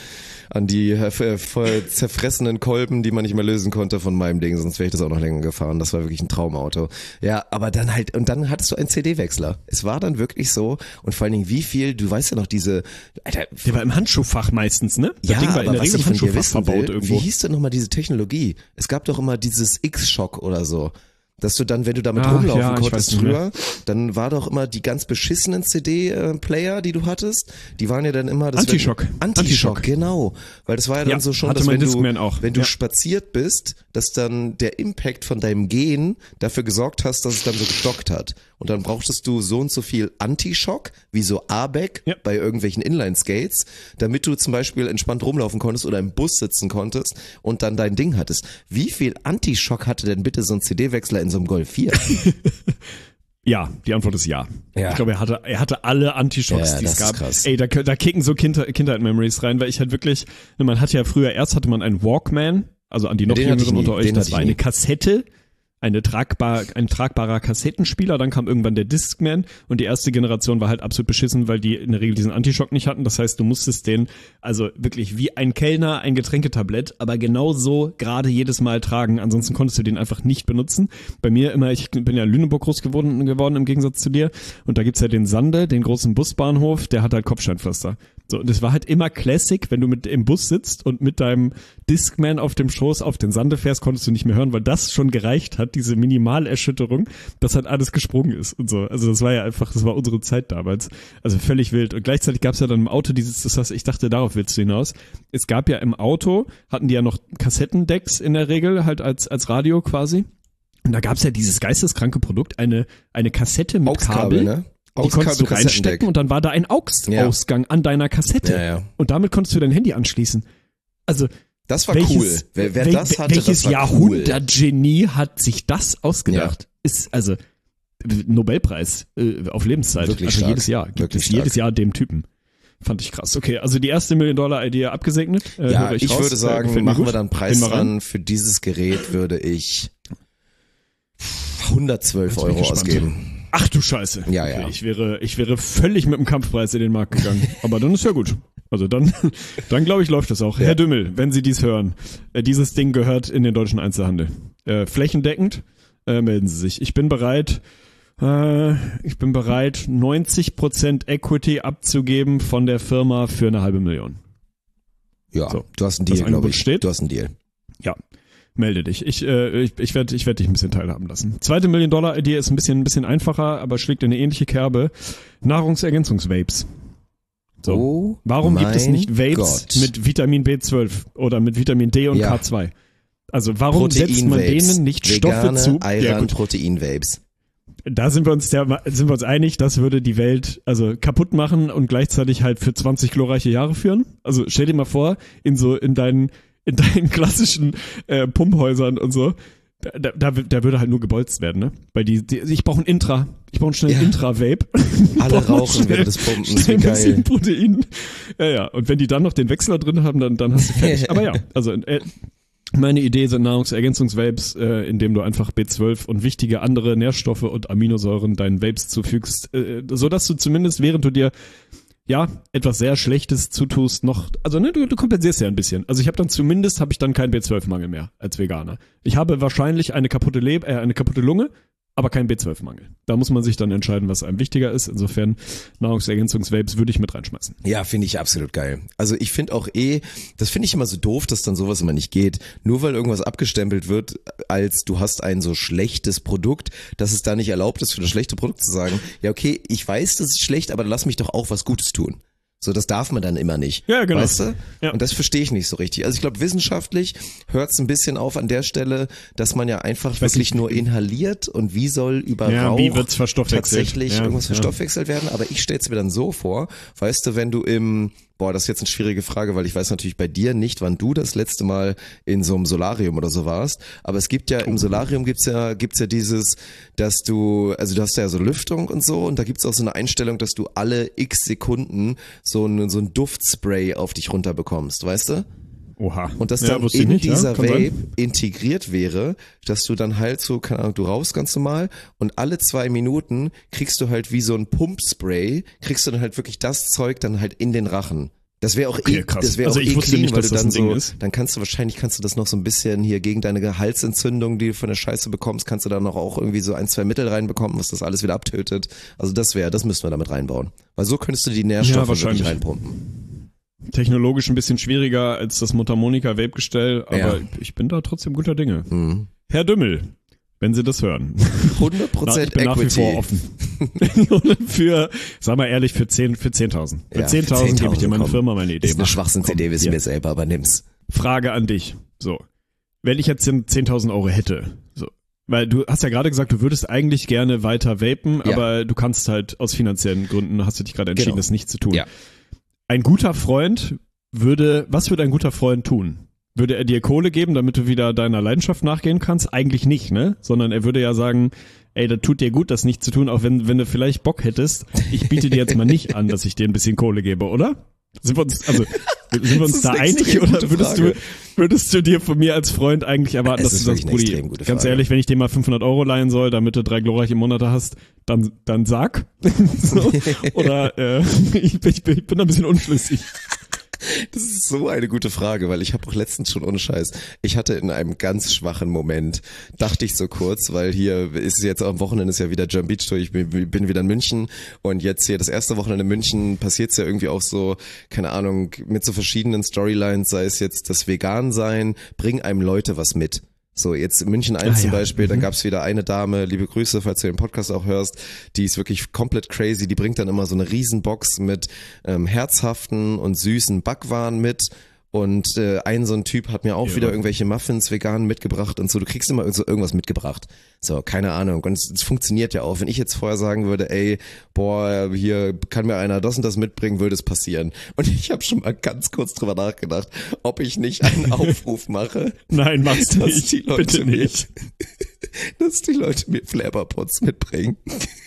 an die voll zerfressenen Kolben, die man nicht mehr lösen konnte von meinem Ding, sonst wäre ich das auch noch länger gefahren. Das war wirklich ein Traumauto. Ja, aber dann dann hattest du einen CD-Wechsler. Es war dann wirklich so und vor allen Dingen wie viel, du weißt ja noch Alter. Der war im Handschuhfach meistens, ne? Das Ding war in der Regel im Handschuhfach verbaut irgendwo. Wie hieß denn nochmal diese Technologie? Es gab doch immer dieses X-Shock oder so. Dass du dann, wenn du damit rumlaufen konntest früher, dann war doch immer die ganz beschissenen CD-Player, die du hattest, die waren ja dann immer das Anti-Shock, genau. Weil das war ja dann so schon, dass wenn du spaziert bist, dass dann der Impact von deinem Gehen dafür gesorgt hast, dass es dann so gestockt hat. Und dann brauchtest du so und so viel Anti-Shock, wie so ABEC bei irgendwelchen Inline-Skates, damit du zum Beispiel entspannt rumlaufen konntest oder im Bus sitzen konntest und dann dein Ding hattest. Wie viel Anti-Shock hatte denn bitte so ein CD-Wechsler in so einem Golf 4? Ja, die Antwort ist ja. Ich glaube, er hatte alle Anti-Shocks, die es gab. Krass. Ey, da kicken so Kindheit-Memories rein, weil ich halt wirklich, man hatte ja früher, erst hatte man einen Walkman, also an die noch jüngeren unter euch, das war eine Kassette, ein tragbarer Kassettenspieler, dann kam irgendwann der Discman und die erste Generation war halt absolut beschissen, weil die in der Regel diesen Anti-Shock nicht hatten. Das heißt, du musstest den also wirklich wie ein Kellner ein Getränketablett, aber genau so gerade jedes Mal tragen. Ansonsten konntest du den einfach nicht benutzen. Bei mir immer, ich bin ja in Lüneburg groß geworden im Gegensatz zu dir. Und da gibt's ja den Sande, den großen Busbahnhof, der hat halt Kopfsteinpflaster. So, und es war halt immer Classic, wenn du mit im Bus sitzt und mit deinem Discman auf dem Schoß auf den Sande fährst, konntest du nicht mehr hören, weil das schon gereicht hat, diese Minimalerschütterung, dass halt alles gesprungen ist und so. Also das war ja einfach, das war unsere Zeit damals. Also völlig wild. Und gleichzeitig gab es ja dann im Auto ich dachte, darauf willst du hinaus. Es gab ja im Auto, hatten die ja noch Kassettendecks in der Regel, halt als Radio quasi. Und da gab es ja dieses geisteskranke Produkt, eine Kassette mit Kabel. Ne? Die konntest du reinstecken und dann war da ein AUX-Ausgang an deiner Kassette. Ja. Und damit konntest du dein Handy anschließen. Also das war cool. Wer das hatte, welches das war Jahrhundertgenie hat sich das ausgedacht? Ist also Nobelpreis auf Lebenszeit. Wirklich also stark. Jedes Jahr gibt es jedes Jahr dem Typen. Fand ich krass. Okay, also die erste $1 Million-Idee abgesegnet. Ja, ich würde sagen, machen wir dann Preis dran. Für dieses Gerät würde ich 112 Euro ausgeben. Ach du Scheiße. Ja, okay, ja. Ich wäre völlig mit dem Kampfpreis in den Markt gegangen. Aber dann ist ja gut. Also dann glaube ich, läuft das auch. Ja. Herr Dümmel, wenn Sie dies hören, dieses Ding gehört in den deutschen Einzelhandel. Flächendeckend, melden Sie sich. Ich bin bereit, 90% Equity abzugeben von der Firma für 500.000. Ja, so, du hast einen Deal, glaube ich. Steht. Du hast einen Deal. Ja. melde dich. Ich werd dich ein bisschen teilhaben lassen. Zweite $1 Million Idee ist ein bisschen einfacher, aber schlägt in eine ähnliche Kerbe. Nahrungsergänzungsvapes. So. Oh, warum gibt es nicht Vapes Gott. mit Vitamin B12 oder mit Vitamin D und K2? Also warum setzt man denen nicht Stoffe zu? Protein-Vapes. Da sind wir uns einig, das würde die Welt also kaputt machen und gleichzeitig halt für 20 glorreiche Jahre führen. Also stell dir mal vor, in deinen klassischen Pumphäusern und so, da würde halt nur gebolzt werden, ne? Weil ich brauche einen schnellen Intra-Vape. Alle rauchen während des Pumpen, das ist geil. Protein. Ja, und wenn die dann noch den Wechsler drin haben, dann hast du fertig. Aber ja, also meine Idee sind Nahrungsergänzungsvapes, indem du einfach B12 und wichtige andere Nährstoffe und Aminosäuren deinen Vapes zufügst, sodass du zumindest, während du dir etwas sehr Schlechtes zutust, du kompensierst ja ein bisschen. Also ich habe dann keinen B12-Mangel mehr als Veganer. Ich habe wahrscheinlich eine kaputte Lunge, aber keinen B12-Mangel. Da muss man sich dann entscheiden, was einem wichtiger ist. Insofern Nahrungsergänzungsvapes würde ich mit reinschmeißen. Ja, finde ich absolut geil. Also ich finde auch das finde ich immer so doof, dass dann sowas immer nicht geht. Nur weil irgendwas abgestempelt wird, als du hast ein so schlechtes Produkt, dass es da nicht erlaubt ist, für das schlechte Produkt zu sagen, ja okay, ich weiß, das ist schlecht, aber lass mich doch auch was Gutes tun. So, das darf man dann immer nicht. Ja, genau. Weißt du? Ja. Und das verstehe ich nicht so richtig. Also ich glaube, wissenschaftlich hört es ein bisschen auf an der Stelle, dass man ja einfach wirklich nur inhaliert und wie soll über Rauch wie wird's verstoffwechselt? Tatsächlich irgendwas verstoffwechselt werden. Aber ich stelle es mir dann so vor, weißt du, wenn du das ist jetzt eine schwierige Frage, weil ich weiß natürlich bei dir nicht, wann du das letzte Mal in so einem Solarium oder so warst. Aber es gibt ja, im Solarium gibt's ja dieses, dass du hast ja so Lüftung und so und da gibt's auch so eine Einstellung, dass du alle x Sekunden so ein Duftspray auf dich runter bekommst, weißt du? Oha. Und dass dann in dieser Vape integriert wäre, dass du dann halt so, keine Ahnung, du rauchst ganz normal und alle 2 Minuten kriegst du halt wie so ein Pumpspray, kriegst du dann halt wirklich das Zeug dann halt in den Rachen. Das wäre auch krass. Das wäre also auch ich wusste clean, nicht, weil dass du das dann ein Ding so, ist. dann kannst du das noch so ein bisschen hier gegen deine Halsentzündung, die du von der Scheiße bekommst, kannst du da noch auch irgendwie so 1-2 Mittel reinbekommen, was das alles wieder abtötet. Also das müssten wir damit reinbauen. Weil so könntest du die Nährstoffe wirklich reinpumpen. Technologisch ein bisschen schwieriger als das Mundharmonika-Vape-Gestell, aber ich bin da trotzdem guter Dinge. Mhm. Herr Dümmel, wenn Sie das hören. 100% ich bin nach wie vor offen. Sag mal ehrlich, für 10.000. Für 10.000 gebe ich dir meine Firma, meine Idee. Ist eine Schwachsinnsidee, wissen wir selber, aber nimm's. Frage an dich. So. Wenn ich jetzt 10.000 Euro hätte, so. Weil du hast ja gerade gesagt, du würdest eigentlich gerne weiter vapen, aber du kannst halt aus finanziellen Gründen, hast du dich gerade entschieden, das nicht zu tun. Ja. Was würde ein guter Freund tun? Würde er dir Kohle geben, damit du wieder deiner Leidenschaft nachgehen kannst? Eigentlich nicht, ne? Sondern er würde ja sagen, ey, das tut dir gut, das nicht zu tun, auch wenn du vielleicht Bock hättest. Ich biete dir jetzt mal nicht an, dass ich dir ein bisschen Kohle gebe, oder? Sind wir uns da einig oder würdest du dir von mir als Freund eigentlich erwarten, dass du sagst, Brudi, ganz ehrlich, wenn ich dir mal 500 Euro leihen soll, damit du 3 glorreiche Monate hast, dann sag. So. Oder ich bin da ein bisschen unschlüssig. Das ist so eine gute Frage, weil ich habe auch letztens schon ohne Scheiß, ich hatte in einem ganz schwachen Moment, dachte ich so kurz, weil hier ist jetzt am Wochenende ist ja wieder Jump Beach Tour, ich bin wieder in München und jetzt hier das erste Wochenende in München passiert's ja irgendwie auch so, keine Ahnung, mit so verschiedenen Storylines, sei es jetzt das Vegan-Sein, bring einem Leute was mit. So, jetzt in München 1 zum Beispiel, dann gab's wieder eine Dame, liebe Grüße, falls du den Podcast auch hörst, die ist wirklich komplett crazy, die bringt dann immer so eine Riesenbox mit herzhaften und süßen Backwaren mit und so ein Typ hat mir auch wieder irgendwelche Muffins vegan mitgebracht und so, du kriegst immer so irgendwas mitgebracht. So, keine Ahnung, und es funktioniert ja auch, wenn ich jetzt vorher sagen würde, ey, hier kann mir einer das und das mitbringen, würde es passieren. Und ich habe schon mal ganz kurz drüber nachgedacht, ob ich nicht einen Aufruf mache. Nein, machst du nicht, bitte nicht. Dass die Leute mir Flapperpots mitbringen.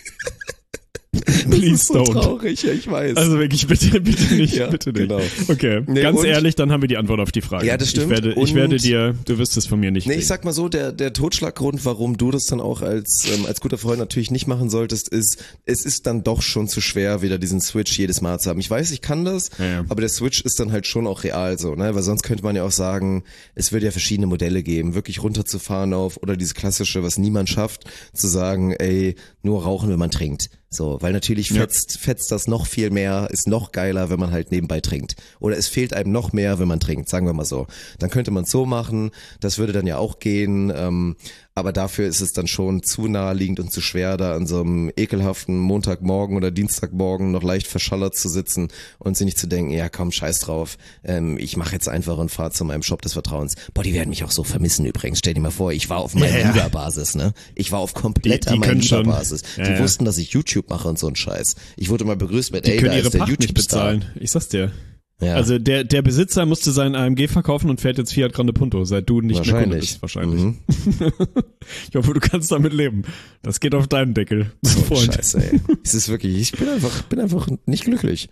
Please das ist so don't. Traurig, ja, ich weiß. Also wirklich, bitte nicht, ja, bitte nicht. Genau. Okay, nee, ganz ehrlich, dann haben wir die Antwort auf die Frage. Ja, das stimmt. Ich werde dir, du wirst es von mir nicht kriegen. Ich sag mal so, der Totschlaggrund, warum du das dann auch als guter Freund natürlich nicht machen solltest, ist, es ist dann doch schon zu schwer, wieder diesen Switch jedes Mal zu haben. Ich weiß, ich kann das, aber der Switch ist dann halt schon auch real so, ne, weil sonst könnte man ja auch sagen, es würde ja verschiedene Modelle geben, wirklich runterzufahren oder dieses klassische, was niemand schafft, zu sagen, ey, nur rauchen, wenn man trinkt. So, weil natürlich fetzt das noch viel mehr, ist noch geiler, wenn man halt nebenbei trinkt. Oder es fehlt einem noch mehr, wenn man trinkt, sagen wir mal so. Dann könnte man es so machen, das würde dann ja auch gehen, aber dafür ist es dann schon zu naheliegend und zu schwer, da an so einem ekelhaften Montagmorgen oder Dienstagmorgen noch leicht verschallert zu sitzen und sich nicht zu denken, ja komm, scheiß drauf, ich mache jetzt einfach und fahre zu meinem Shop des Vertrauens. Boah, die werden mich auch so vermissen übrigens. Stell dir mal vor, ich war auf meiner Liederbasis, ne? Ich war auf kompletter meiner Liederbasis. Die wussten, dass ich YouTube mache und so ein Scheiß. Ich wurde mal begrüßt mit, ey, da ist der YouTube-Star. Ich sag's dir. Ja. Also der Besitzer musste seinen AMG verkaufen und fährt jetzt Fiat Grande Punto, seit du nicht mehr Kunde bist, wahrscheinlich. Mhm. Ich hoffe, du kannst damit leben. Das geht auf deinen Deckel. So Scheiße, ey. Es ist wirklich, ich bin einfach nicht glücklich.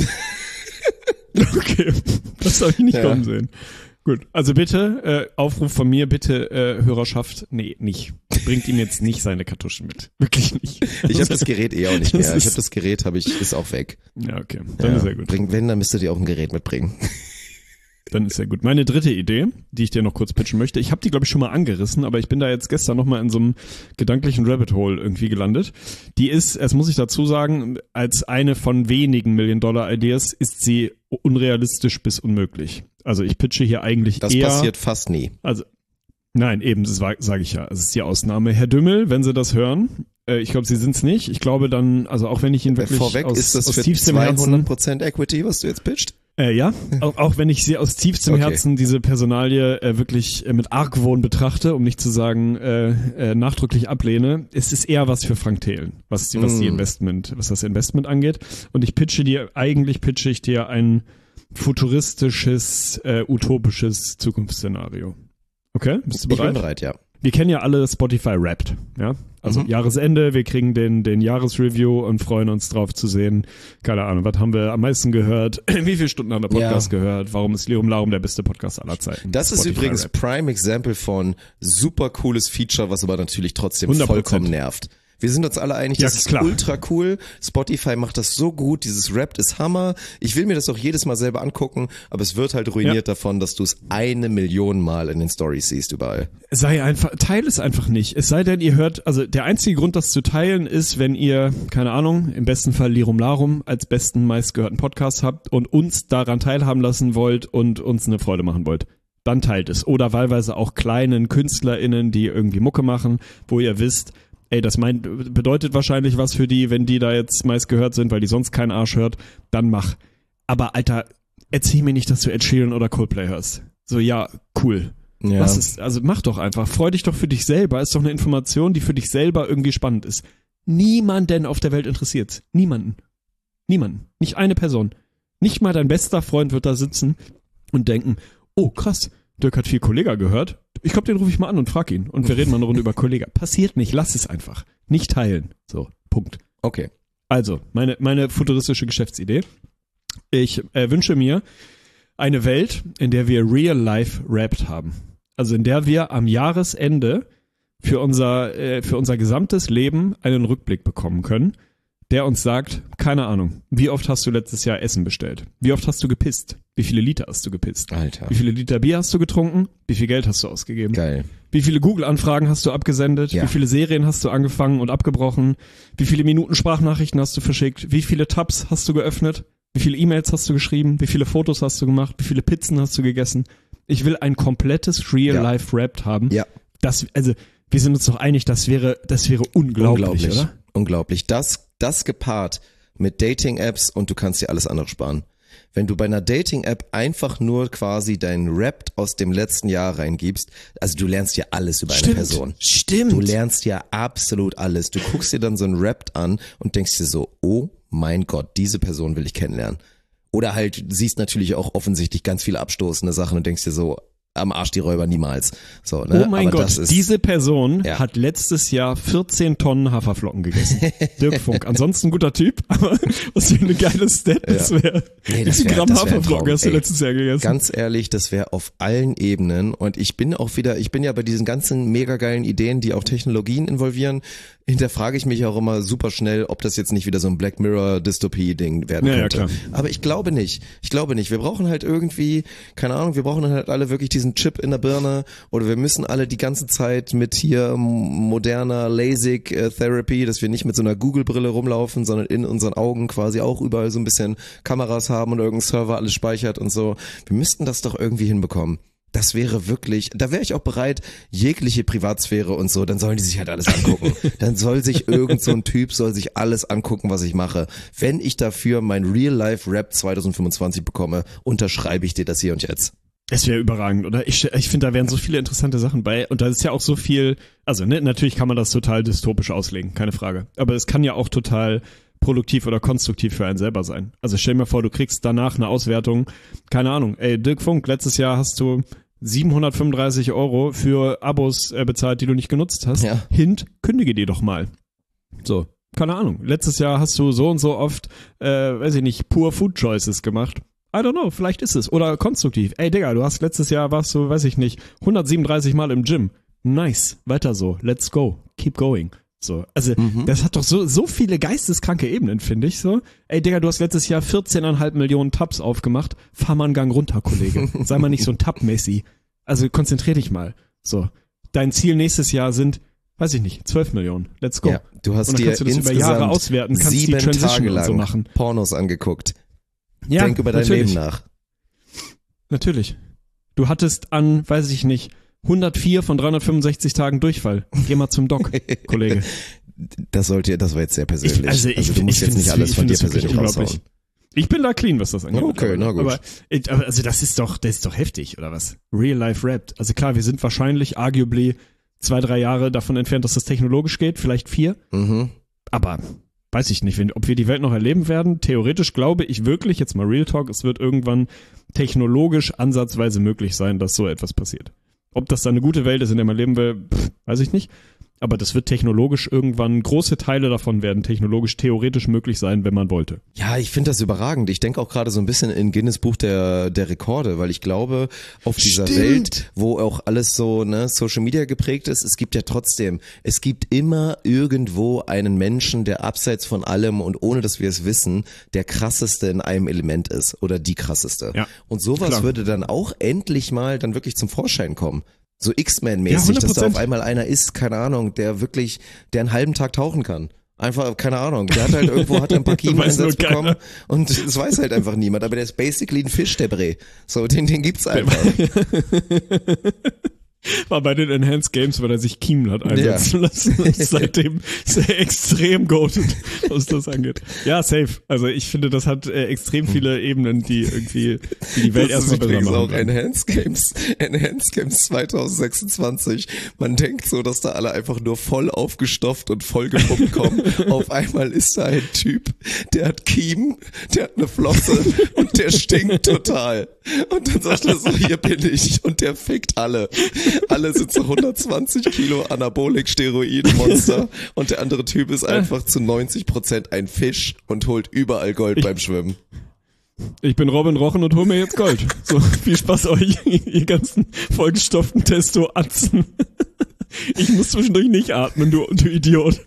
Okay, das habe ich nicht kommen sehen. Gut, also bitte, Aufruf von mir, bitte Hörerschaft, nee, nicht. Bringt ihm jetzt nicht seine Kartuschen mit. Wirklich nicht. Ich habe das Gerät auch nicht mehr. Ich habe das Gerät, ist auch weg. Ja, okay, dann ist ja gut. Wenn, dann müsstet ihr auch ein Gerät mitbringen. Dann ist ja gut. Meine dritte Idee, die ich dir noch kurz pitchen möchte, ich habe die, glaube ich, schon mal angerissen, aber ich bin da jetzt gestern nochmal in so einem gedanklichen Rabbit Hole irgendwie gelandet. Die ist, das muss ich dazu sagen, als eine von wenigen Million-Dollar-Ideas ist sie unrealistisch bis unmöglich. Also ich pitche hier eigentlich das eher... Das passiert fast nie. Also nein, eben, das sage ich ja. Es ist die Ausnahme. Herr Dümmel, wenn Sie das hören, ich glaube, Sie sind es nicht. Ich glaube dann, also auch wenn ich ihn wirklich vorweg, aus, ist das aus für tiefstem 200% Equity, was du jetzt pitcht? Ja, auch wenn ich sie aus tiefstem Herzen diese Personalie wirklich mit Argwohn betrachte, um nicht zu sagen nachdrücklich ablehne, es ist eher was für Frank Thelen, was das Investment angeht. Und ich pitche dir ein futuristisches, utopisches Zukunftsszenario. Okay, bist du bereit? Ich bin bereit, ja. Wir kennen ja alle Spotify Wrapped, ja? Also Jahresende, wir kriegen den Jahresreview und freuen uns drauf zu sehen, keine Ahnung, was haben wir am meisten gehört, wie viele Stunden haben wir Podcast gehört, warum ist Lirum Larum der beste Podcast aller Zeiten. Das Spotify ist übrigens Wrapped. Prime Example von super cooles Feature, was aber natürlich trotzdem 100%. Vollkommen nervt. Wir sind uns alle einig, das ist ultra cool. Spotify macht das so gut, dieses Wrapped ist Hammer. Ich will mir das auch jedes Mal selber angucken, aber es wird halt ruiniert davon, dass du es 1 Million Mal in den Stories siehst überall. Teil es einfach nicht. Es sei denn, ihr hört, also der einzige Grund, das zu teilen, ist, wenn ihr, keine Ahnung, im besten Fall Lirum Larum als besten meistgehörten Podcast habt und uns daran teilhaben lassen wollt und uns eine Freude machen wollt. Dann teilt es. Oder wahlweise auch kleinen KünstlerInnen, die irgendwie Mucke machen, wo ihr wisst, ey, das bedeutet wahrscheinlich was für die, wenn die da jetzt meist gehört sind, weil die sonst keinen Arsch hört, dann mach. Aber Alter, erzähl mir nicht, dass du Ed Sheeran oder Coldplay hörst. So, ja, cool. Ja. Also mach doch einfach. Freu dich doch für dich selber. Ist doch eine Information, die für dich selber irgendwie spannend ist. Niemanden auf der Welt interessiert's. Niemanden. Nicht eine Person. Nicht mal dein bester Freund wird da sitzen und denken, oh krass, Dirk hat viel Kollega gehört. Ich glaube, den rufe ich mal an und frag ihn. Und wir reden mal eine Runde über Kollega. Passiert nicht, lass es einfach. Nicht teilen. So, Punkt. Okay. Also, meine futuristische Geschäftsidee. Ich wünsche mir eine Welt, in der wir Real-Life-Wrapped haben. Also in der wir am Jahresende für unser gesamtes Leben einen Rückblick bekommen können, der uns sagt, keine Ahnung, wie oft hast du letztes Jahr Essen bestellt? Wie oft hast du gepisst? Wie viele Liter hast du gepisst? Alter. Wie viele Liter Bier hast du getrunken? Wie viel Geld hast du ausgegeben? Geil. Wie viele Google-Anfragen hast du abgesendet? Ja. Wie viele Serien hast du angefangen und abgebrochen? Wie viele Minuten Sprachnachrichten hast du verschickt? Wie viele Tabs hast du geöffnet? Wie viele E-Mails hast du geschrieben? Wie viele Fotos hast du gemacht? Wie viele Pizzen hast du gegessen? Ich will ein komplettes Real-Life-Wrapped haben. Ja. Wir sind uns doch einig, das wäre unglaublich, oder? Unglaublich. Das gepaart mit Dating-Apps und du kannst dir alles andere sparen. Wenn du bei einer Dating-App einfach nur quasi dein Wrapped aus dem letzten Jahr reingibst, also du lernst ja alles über eine Person. Stimmt. Du lernst ja absolut alles. Du guckst dir dann so ein Wrapped an und denkst dir so, oh mein Gott, diese Person will ich kennenlernen. Oder halt siehst natürlich auch offensichtlich ganz viele abstoßende Sachen und denkst dir so, am Arsch die Räuber niemals. So, ne? Oh mein Gott, diese Person hat letztes Jahr 14 Tonnen Haferflocken gegessen. Dirk Funk, ansonsten guter Typ, aber was für eine geile Stat das wäre. Wie viel Gramm Haferflocken hast du letztes Jahr gegessen? Ganz ehrlich, das wäre auf allen Ebenen und ich bin ja bei diesen ganzen mega geilen Ideen, die auch Technologien involvieren, hinterfrage ich mich auch immer super schnell, ob das jetzt nicht wieder so ein Black Mirror Dystopie-Ding werden könnte. Ja, klar. Aber ich glaube nicht. Wir brauchen halt irgendwie, keine Ahnung, wir brauchen halt alle wirklich diesen Chip in der Birne oder wir müssen alle die ganze Zeit mit hier moderner LASIK-Therapy, dass wir nicht mit so einer Google-Brille rumlaufen, sondern in unseren Augen quasi auch überall so ein bisschen Kameras haben und irgendein Server alles speichert und so. Wir müssten das doch irgendwie hinbekommen. Das wäre wirklich, da wäre ich auch bereit, jegliche Privatsphäre und so, dann sollen die sich halt alles angucken. Dann soll sich irgend so ein Typ, soll sich alles angucken, was ich mache. Wenn ich dafür mein Real-Life-Rap 2025 bekomme, unterschreibe ich dir das hier und jetzt. Es wäre überragend, oder? Ich finde, da wären so viele interessante Sachen bei und da ist ja auch so viel, also ne, natürlich kann man das total dystopisch auslegen, keine Frage. Aber es kann ja auch total produktiv oder konstruktiv für einen selber sein. Also stell dir mal vor, du kriegst danach eine Auswertung, keine Ahnung, Dirk Funk, letztes Jahr hast du 735 € für Abos bezahlt, die du nicht genutzt hast. Ja. Hint, kündige die doch mal. So, keine Ahnung. Letztes Jahr hast du so und so oft, weiß ich nicht, pure Food Choices gemacht. I don't know, vielleicht ist es. Oder konstruktiv. Ey, Digga, du hast letztes Jahr, warst du, weiß ich nicht, 137 Mal im Gym. Nice, weiter so, let's go, keep going. So, also das hat doch so viele geisteskranke Ebenen, finde ich so. Ey, Digga, du hast letztes Jahr 14,5 Millionen Tabs aufgemacht. Fahr mal einen Gang runter, Kollege. Sei mal nicht so ein Tab-Messi. Also konzentrier dich mal. So, dein Ziel nächstes Jahr sind, weiß ich nicht, 12 Millionen. Let's go. Ja, du hast und dann dir kannst du das über Jahre auswerten, kannst 7 die Transition Tage lang und so machen. Pornos angeguckt. Ja, denk über dein Leben nach. Natürlich. Du hattest an, weiß ich nicht, 104 von 365 Tagen Durchfall. Geh mal zum Doc, Kollege. Das war jetzt sehr persönlich. Du musst jetzt nicht alles von dir persönlich raushauen. Ich bin da clean, was das angeht. Okay, na gut. Aber also das ist doch heftig, oder was? Real-Life-Rap. Also klar, wir sind wahrscheinlich arguably 2-3 Jahre davon entfernt, dass das technologisch geht, vielleicht 4. Aber weiß ich nicht, ob wir die Welt noch erleben werden. Theoretisch glaube ich wirklich, jetzt mal Real Talk, es wird irgendwann technologisch ansatzweise möglich sein, dass so etwas passiert. Ob das dann eine gute Welt ist, in der man leben will, weiß ich nicht. Aber das wird technologisch irgendwann, große Teile davon werden technologisch theoretisch möglich sein, wenn man wollte. Ja, ich finde das überragend. Ich denke auch gerade so ein bisschen in Guinness Buch der Rekorde, weil ich glaube, auf dieser Welt, wo auch alles so Social Media geprägt ist, es gibt immer irgendwo einen Menschen, der abseits von allem und ohne, dass wir es wissen, der krasseste in einem Element ist oder die krasseste. Ja, und sowas würde dann auch endlich mal dann wirklich zum Vorschein kommen. So X-Men-mäßig, dass da auf einmal einer ist, keine Ahnung, der einen halben Tag tauchen kann. Einfach, keine Ahnung, der hat halt irgendwo ein paar Chemo-Einsatz bekommen und das weiß halt einfach niemand, aber der ist basically ein Fisch, der Bre. So, den gibt's einfach. War bei den Enhanced Games, weil er sich Kiemen hat einsetzen lassen. Und seitdem ist er extrem goated, was das angeht. Ja, safe. Also ich finde, das hat extrem viele Ebenen, die irgendwie die Welt erstmal besser machen. Auch Enhanced Games 2026. Man denkt so, dass da alle einfach nur voll aufgestofft und voll gepumpt kommen. Auf einmal ist da ein Typ, der hat Kiemen, der hat eine Flosse und der stinkt total. Und dann sagt er so, hier bin ich. Und der fickt alle. Alle sind so 120 Kilo Anabolik-Steroid-Monster und der andere Typ ist einfach zu 90% ein Fisch und holt überall Gold beim Schwimmen. Ich bin Robin Rochen und hol mir jetzt Gold. So, viel Spaß euch, ihr ganzen vollgestopften Testo-Atzen. Ich muss zwischendurch nicht atmen, du Idiot.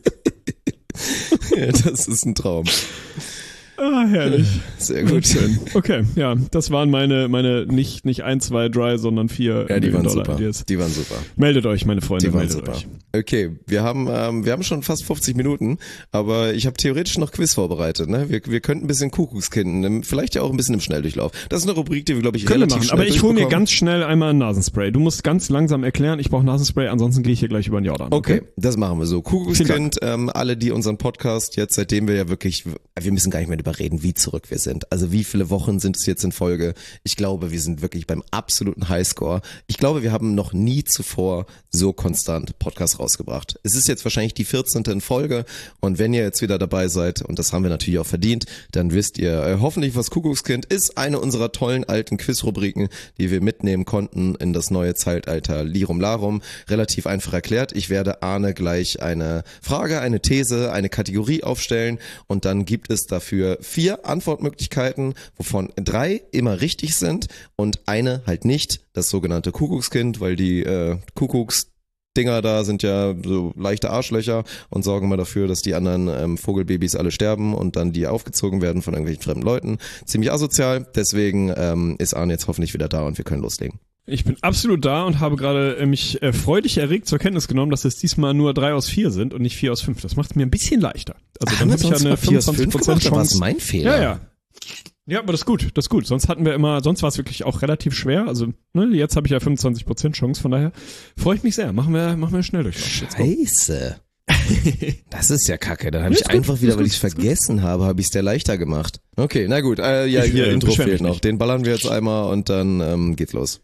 Ja, das ist ein Traum. Ah, herrlich. Sehr gut. Schön. Okay, ja, das waren meine nicht 1, 2, 3, sondern 4 ja, die waren Dollar super. Ideas. Die waren super. Meldet euch, meine Freunde, meldet euch. Okay, wir haben schon fast 50 Minuten, aber ich habe theoretisch noch Quiz vorbereitet. Ne? Wir könnten ein bisschen Kuckuckskind, vielleicht ja auch ein bisschen im Schnelldurchlauf. Das ist eine Rubrik, die wir, glaube ich, relativ schnell aber ich hole mir ganz schnell einmal ein Nasenspray. Du musst ganz langsam erklären, ich brauche Nasenspray, ansonsten gehe ich hier gleich über den Jordan. Okay, das machen wir so. Kuckuckskind, alle, die unseren Podcast jetzt, seitdem wir ja wirklich, wir müssen gar nicht mehr darüber reden, wie zurück wir sind. Also wie viele Wochen sind es jetzt in Folge? Ich glaube, wir sind wirklich beim absoluten Highscore. Ich glaube, wir haben noch nie zuvor so konstant Podcast rausgebracht. Es ist jetzt wahrscheinlich die 14. in Folge und wenn ihr jetzt wieder dabei seid, und das haben wir natürlich auch verdient, dann wisst ihr hoffentlich, was Kuckuckskind ist. Eine unserer tollen alten Quizrubriken, die wir mitnehmen konnten in das neue Zeitalter Lirum Larum. Relativ einfach erklärt. Ich werde Arne gleich eine Frage, eine These, eine Kategorie aufstellen und dann gibt es dafür 4 Antwortmöglichkeiten, wovon 3 immer richtig sind und eine halt nicht, das sogenannte Kuckuckskind, weil die Kuckucksdinger da sind ja so leichte Arschlöcher und sorgen mal dafür, dass die anderen Vogelbabys alle sterben und dann die aufgezogen werden von irgendwelchen fremden Leuten. Ziemlich asozial, deswegen ist Arne jetzt hoffentlich wieder da und wir können loslegen. Ich bin absolut da und habe gerade mich freudig erregt zur Kenntnis genommen, dass es diesmal nur 3 aus 4 sind und nicht 4 aus 5. Das macht es mir ein bisschen leichter. Also dann habe ich ja eine 25% Chance. Das war mein Fehler. Ja. Ja, aber das ist gut. Sonst hatten wir sonst war es wirklich auch relativ schwer. Also, ne, jetzt habe ich ja 25% Chance, von daher freue ich mich sehr. Machen wir schnell durch. Scheiße. Das ist ja kacke. Dann habe ich einfach wieder, weil ich es vergessen habe ich es dir leichter gemacht. Okay, na gut. Hier Intro fehlt noch. Den ballern wir jetzt einmal und dann geht's los.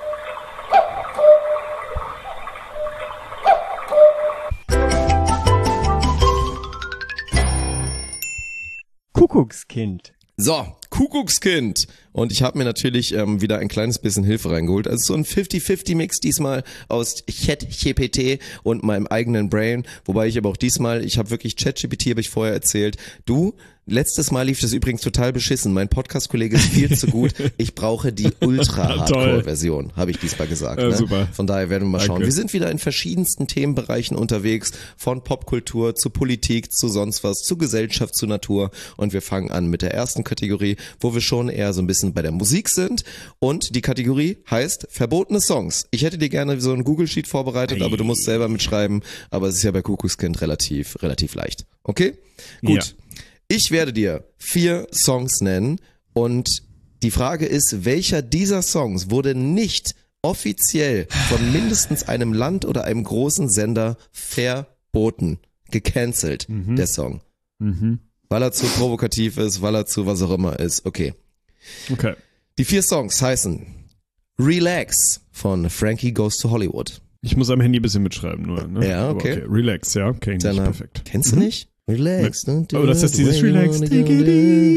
Kuckuckskind. So, Kuckuckskind. Und ich habe mir natürlich wieder ein kleines bisschen Hilfe reingeholt. Also so ein 50-50-Mix diesmal aus ChatGPT und meinem eigenen Brain. Wobei ich aber auch diesmal, ich habe wirklich ChatGPT, habe ich vorher erzählt. Letztes Mal lief das übrigens total beschissen. Mein Podcast-Kollege ist viel zu gut. Ich brauche die Ultra-Hardcore-Version, habe ich diesmal gesagt. Ne? Super. Von daher werden wir mal schauen. Wir sind wieder in verschiedensten Themenbereichen unterwegs. Von Popkultur zu Politik, zu sonst was, zu Gesellschaft, zu Natur. Und wir fangen an mit der ersten Kategorie, wo wir schon eher so ein bisschen bei der Musik sind. Und die Kategorie heißt verbotene Songs. Ich hätte dir gerne so ein Google-Sheet vorbereitet, aber du musst selber mitschreiben. Aber es ist ja bei Kuckuckskind relativ leicht. Okay? Gut. Ja. Ich werde dir 4 Songs nennen und die Frage ist, welcher dieser Songs wurde nicht offiziell von mindestens einem Land oder einem großen Sender verboten, gecancelt, der Song. Weil er zu provokativ ist, weil er zu was auch immer ist. Okay. Die 4 Songs heißen Relax von Frankie Goes to Hollywood. Ich muss am Handy ein bisschen mitschreiben nur. Ne? Ja, okay. Relax, ja, okay, perfekt. Kennst du nicht? Relax. Oh, das ist dieses Relax, take it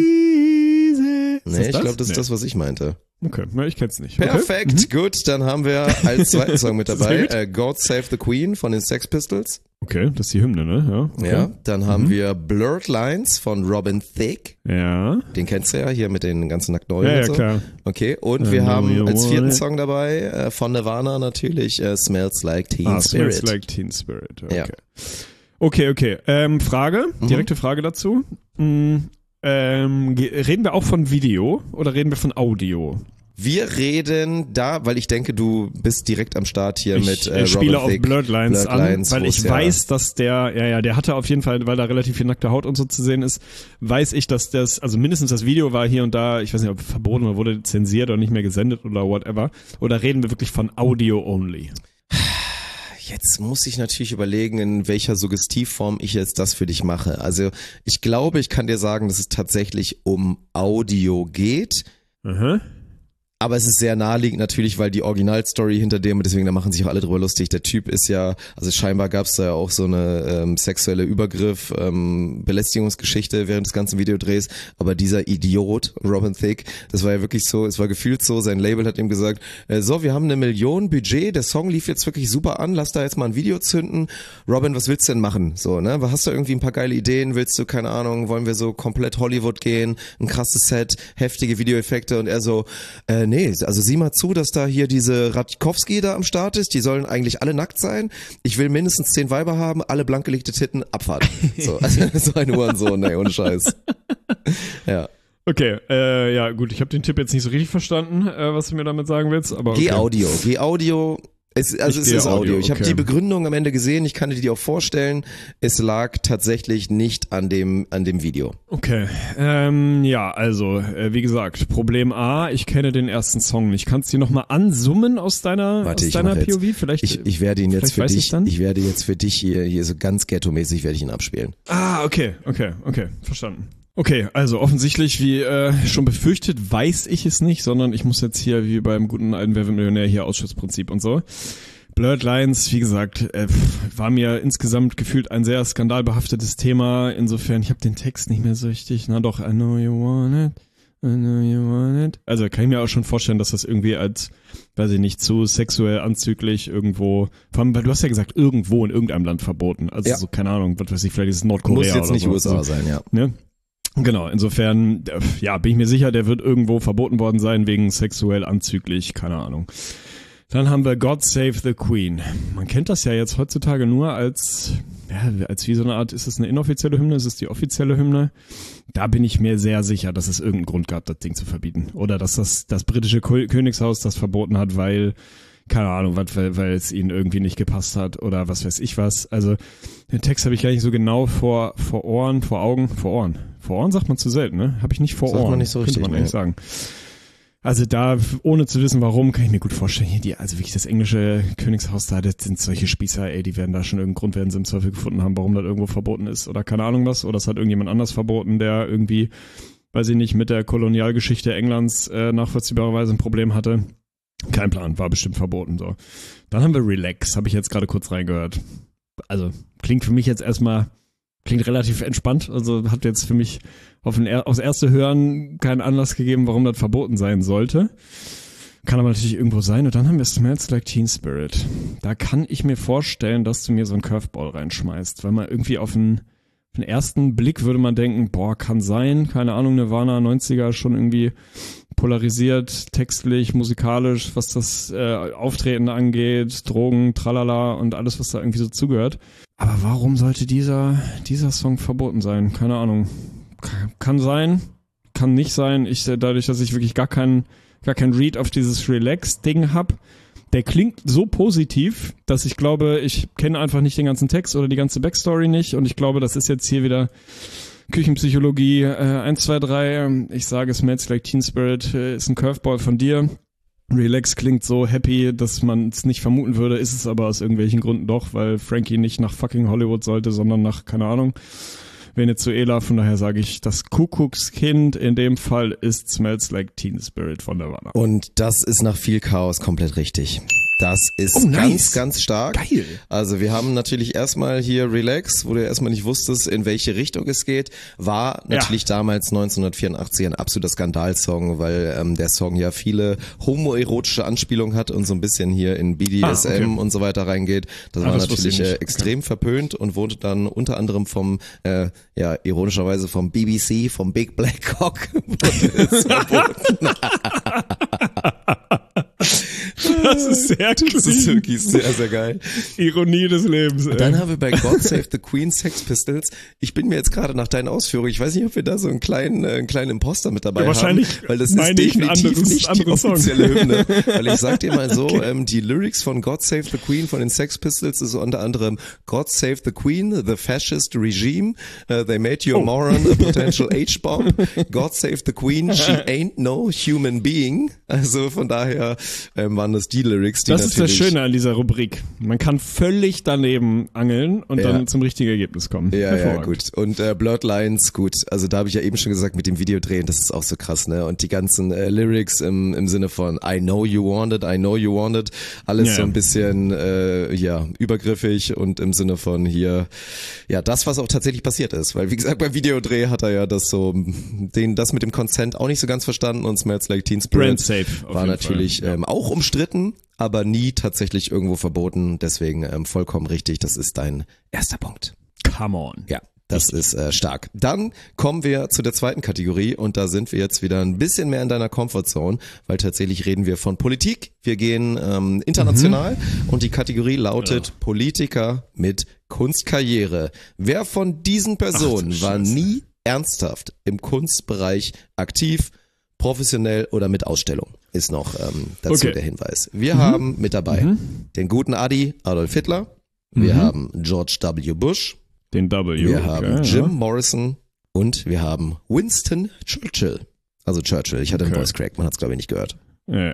easy. Nee, ich glaube, das ist das, was ich meinte. Okay, na, ich kenn's nicht. Perfekt, okay. Gut, dann haben wir als zweiten Song mit dabei God Save the Queen von den Sex Pistols. Okay, das ist die Hymne, ne? Ja, okay. Ja, dann haben wir Blurred Lines von Robin Thicke. Ja. Den kennst du ja, hier mit den ganzen nackten Ja, so. Klar. Okay, und wir haben als 4. Song dabei von Nirvana natürlich Smells Like Teen Spirit. Smells Like Teen Spirit, okay. Ja. Okay. Frage, direkte Frage dazu. Reden wir auch von Video oder reden wir von Audio? Wir reden da, weil ich denke, du bist direkt am Start hier mit Robin spiele Thicke, auf Blurred Lines an, weil ich weiß, dass der hatte auf jeden Fall, weil da relativ viel nackte Haut und so zu sehen ist, weiß ich, dass also mindestens das Video war hier und da, ich weiß nicht, ob verboten oder wurde zensiert oder nicht mehr gesendet oder whatever. Oder reden wir wirklich von Audio only? Jetzt muss ich natürlich überlegen, in welcher Suggestivform ich jetzt das für dich mache. Also ich glaube, ich kann dir sagen, dass es tatsächlich um Audio geht. Aber es ist sehr naheliegend natürlich, weil die Originalstory hinter dem, deswegen da machen sich auch alle drüber lustig. Der Typ ist ja, also scheinbar gab es da ja auch so eine sexuelle Übergriff, Belästigungsgeschichte während des ganzen Videodrehs. Aber dieser Idiot, Robin Thicke, das war ja wirklich so, es war gefühlt so, sein Label hat ihm gesagt, so, wir haben 1 Million Budget, der Song lief jetzt wirklich super an, lass da jetzt mal ein Video zünden. Robin, was willst du denn machen? So, ne? Hast du irgendwie ein paar geile Ideen? Willst du, keine Ahnung, wollen wir so komplett Hollywood gehen? Ein krasses Set, heftige Videoeffekte und er so, nee, also sieh mal zu, dass da hier diese Radkowski da am Start ist, die sollen eigentlich alle nackt sein. Ich will mindestens 10 Weiber haben, alle blankgelegte Titten, Abfahrt. So, also so ein Hurensohn, ey, ohne Scheiß. Ja. Okay, ja gut, ich habe den Tipp jetzt nicht so richtig verstanden, was du mir damit sagen willst, aber okay. Geh Audio. Es ist Audio. Ich habe die Begründung am Ende gesehen, ich kann dir die auch vorstellen. Es lag tatsächlich nicht an dem Video. Okay, ja, also, wie gesagt, Problem A, ich kenne den ersten Song nicht. Kannst du ihn nochmal ansummen aus deiner POV? Vielleicht, ich werde ihn jetzt für dich, ich werde jetzt für dich hier so ganz ghetto-mäßig werde ich ihn abspielen. Ah, okay, verstanden. Okay, also offensichtlich, wie schon befürchtet, weiß ich es nicht, sondern ich muss jetzt hier wie beim guten alten Wer wird Millionär hier Ausschussprinzip und so. Blurred Lines, wie gesagt, war mir insgesamt gefühlt ein sehr skandalbehaftetes Thema. Insofern, ich habe den Text nicht mehr so richtig. Na doch, I know you want it, I know you want it. Also kann ich mir auch schon vorstellen, dass das irgendwie als, weiß ich nicht, zu sexuell anzüglich irgendwo, vor allem, weil du hast ja gesagt, irgendwo in irgendeinem Land verboten. Also ja. So, keine Ahnung, was weiß ich, vielleicht ist es Nordkorea muss jetzt oder nicht so. USA sein, ja. Ne? Genau, insofern, ja, bin ich mir sicher, der wird irgendwo verboten worden sein wegen sexuell anzüglich, keine Ahnung. Dann haben wir God Save the Queen. Man kennt das ja jetzt heutzutage nur als wie so eine Art, ist es eine inoffizielle Hymne, ist es die offizielle Hymne? Da bin ich mir sehr sicher, dass es irgendeinen Grund gab, das Ding zu verbieten. Oder dass das britische Königshaus das verboten hat, weil, keine Ahnung, weil es ihnen irgendwie nicht gepasst hat oder was weiß ich was. Also den Text habe ich gar nicht so genau vor Ohren sagt man zu selten, ne? Habe ich nicht vor Ohren. Sagt man nicht so richtig, könnte man eigentlich sagen. Also da, ohne zu wissen warum, kann ich mir gut vorstellen, also wirklich das englische Königshaus da, das sind solche Spießer, die werden da schon irgendeinen Grund, werden sie im Zweifel gefunden haben, warum das irgendwo verboten ist oder keine Ahnung was, oder es hat irgendjemand anders verboten, der irgendwie, weiß ich nicht, mit der Kolonialgeschichte Englands nachvollziehbarerweise ein Problem hatte. Kein Plan, war bestimmt verboten, so. Dann haben wir Relax, habe ich jetzt gerade kurz reingehört. Also, klingt für mich jetzt erstmal, klingt relativ entspannt, also hat jetzt für mich aufs erste Hören keinen Anlass gegeben, warum das verboten sein sollte. Kann aber natürlich irgendwo sein. Und dann haben wir Smells Like Teen Spirit. Da kann ich mir vorstellen, dass du mir so einen Curveball reinschmeißt, weil man irgendwie auf den ersten Blick würde man denken, boah, kann sein, keine Ahnung, Nirvana 90er schon irgendwie polarisiert, textlich, musikalisch, was das Auftreten angeht, Drogen, tralala und alles, was da irgendwie so zugehört. Aber warum sollte dieser Song verboten sein? Keine Ahnung. Kann sein, kann nicht sein. Dadurch, dass ich wirklich gar kein Read auf dieses Relax-Ding hab, der klingt so positiv, dass ich glaube, ich kenne einfach nicht den ganzen Text oder die ganze Backstory nicht und ich glaube, das ist jetzt hier wieder Küchenpsychologie 1, 2, 3. Ich sage, Smells Like Teen Spirit ist ein Curveball von dir. Relax klingt so happy, dass man es nicht vermuten würde, ist es aber aus irgendwelchen Gründen doch, weil Frankie nicht nach fucking Hollywood sollte, sondern nach, keine Ahnung, Venezuela. Von daher sage ich, das Kuckuckskind in dem Fall ist Smells Like Teen Spirit von Nirvana. Und das ist nach viel Chaos komplett richtig. Das ist ganz, ganz stark. Geil. Also wir haben natürlich erstmal hier Relax, wo du erstmal nicht wusstest, in welche Richtung es geht. War natürlich damals 1984 ein absoluter Skandalsong, weil der Song ja viele homoerotische Anspielungen hat und so ein bisschen hier in BDSM und so weiter reingeht. Das war natürlich extrem verpönt und wurde dann unter anderem vom, ironischerweise vom BBC, vom Big Black Cock verboten. Das ist sehr Das ist wirklich sehr, sehr geil. Ironie des Lebens. Und dann haben wir bei God Save the Queen Sex Pistols. Ich bin mir jetzt gerade nach deinen Ausführungen, ich weiß nicht, ob wir da so einen kleinen Imposter mit dabei wahrscheinlich haben. Weil das ist definitiv nicht die offizielle Hymne. Weil ich sag dir mal so, die Lyrics von God Save the Queen von den Sex Pistols ist so unter anderem God Save the Queen, the fascist regime, they made you a moron, a potential H-bomb. God Save the Queen, she ain't no human being. Also von daher waren das die Lyrics, die das ist das Schöne an dieser Rubrik. Man kann völlig daneben angeln und dann zum richtigen Ergebnis kommen. Ja, gut. Und Blurred Lines, gut. Also da habe ich ja eben schon gesagt, mit dem Video drehen, das ist auch so krass, ne? Und die ganzen Lyrics im Sinne von I know you want it, alles so ein bisschen übergriffig und im Sinne von hier, das, was auch tatsächlich passiert ist. Weil wie gesagt, beim Videodreh hat er ja das mit dem Consent auch nicht so ganz verstanden und Smells Like Teen Spirit war natürlich auch umstritten, aber nie tatsächlich irgendwo verboten. Deswegen vollkommen richtig, das ist dein erster Punkt. Come on. Ja, das ist stark. Dann kommen wir zu der zweiten Kategorie und da sind wir jetzt wieder ein bisschen mehr in deiner Comfortzone, weil tatsächlich reden wir von Politik. Wir gehen international und die Kategorie lautet Politiker mit Kunstkarriere. Wer von diesen Personen war nie ernsthaft im Kunstbereich aktiv, professionell oder mit Ausstellung? Ist noch dazu der Hinweis. Wir haben mit dabei den guten Adi, Adolf Hitler. Wir haben George W. Bush. Den W. Wir haben Jim Morrison und wir haben Winston Churchill. Also Churchill, ich hatte einen Voice Crack, man hat es glaube ich nicht gehört. Ja.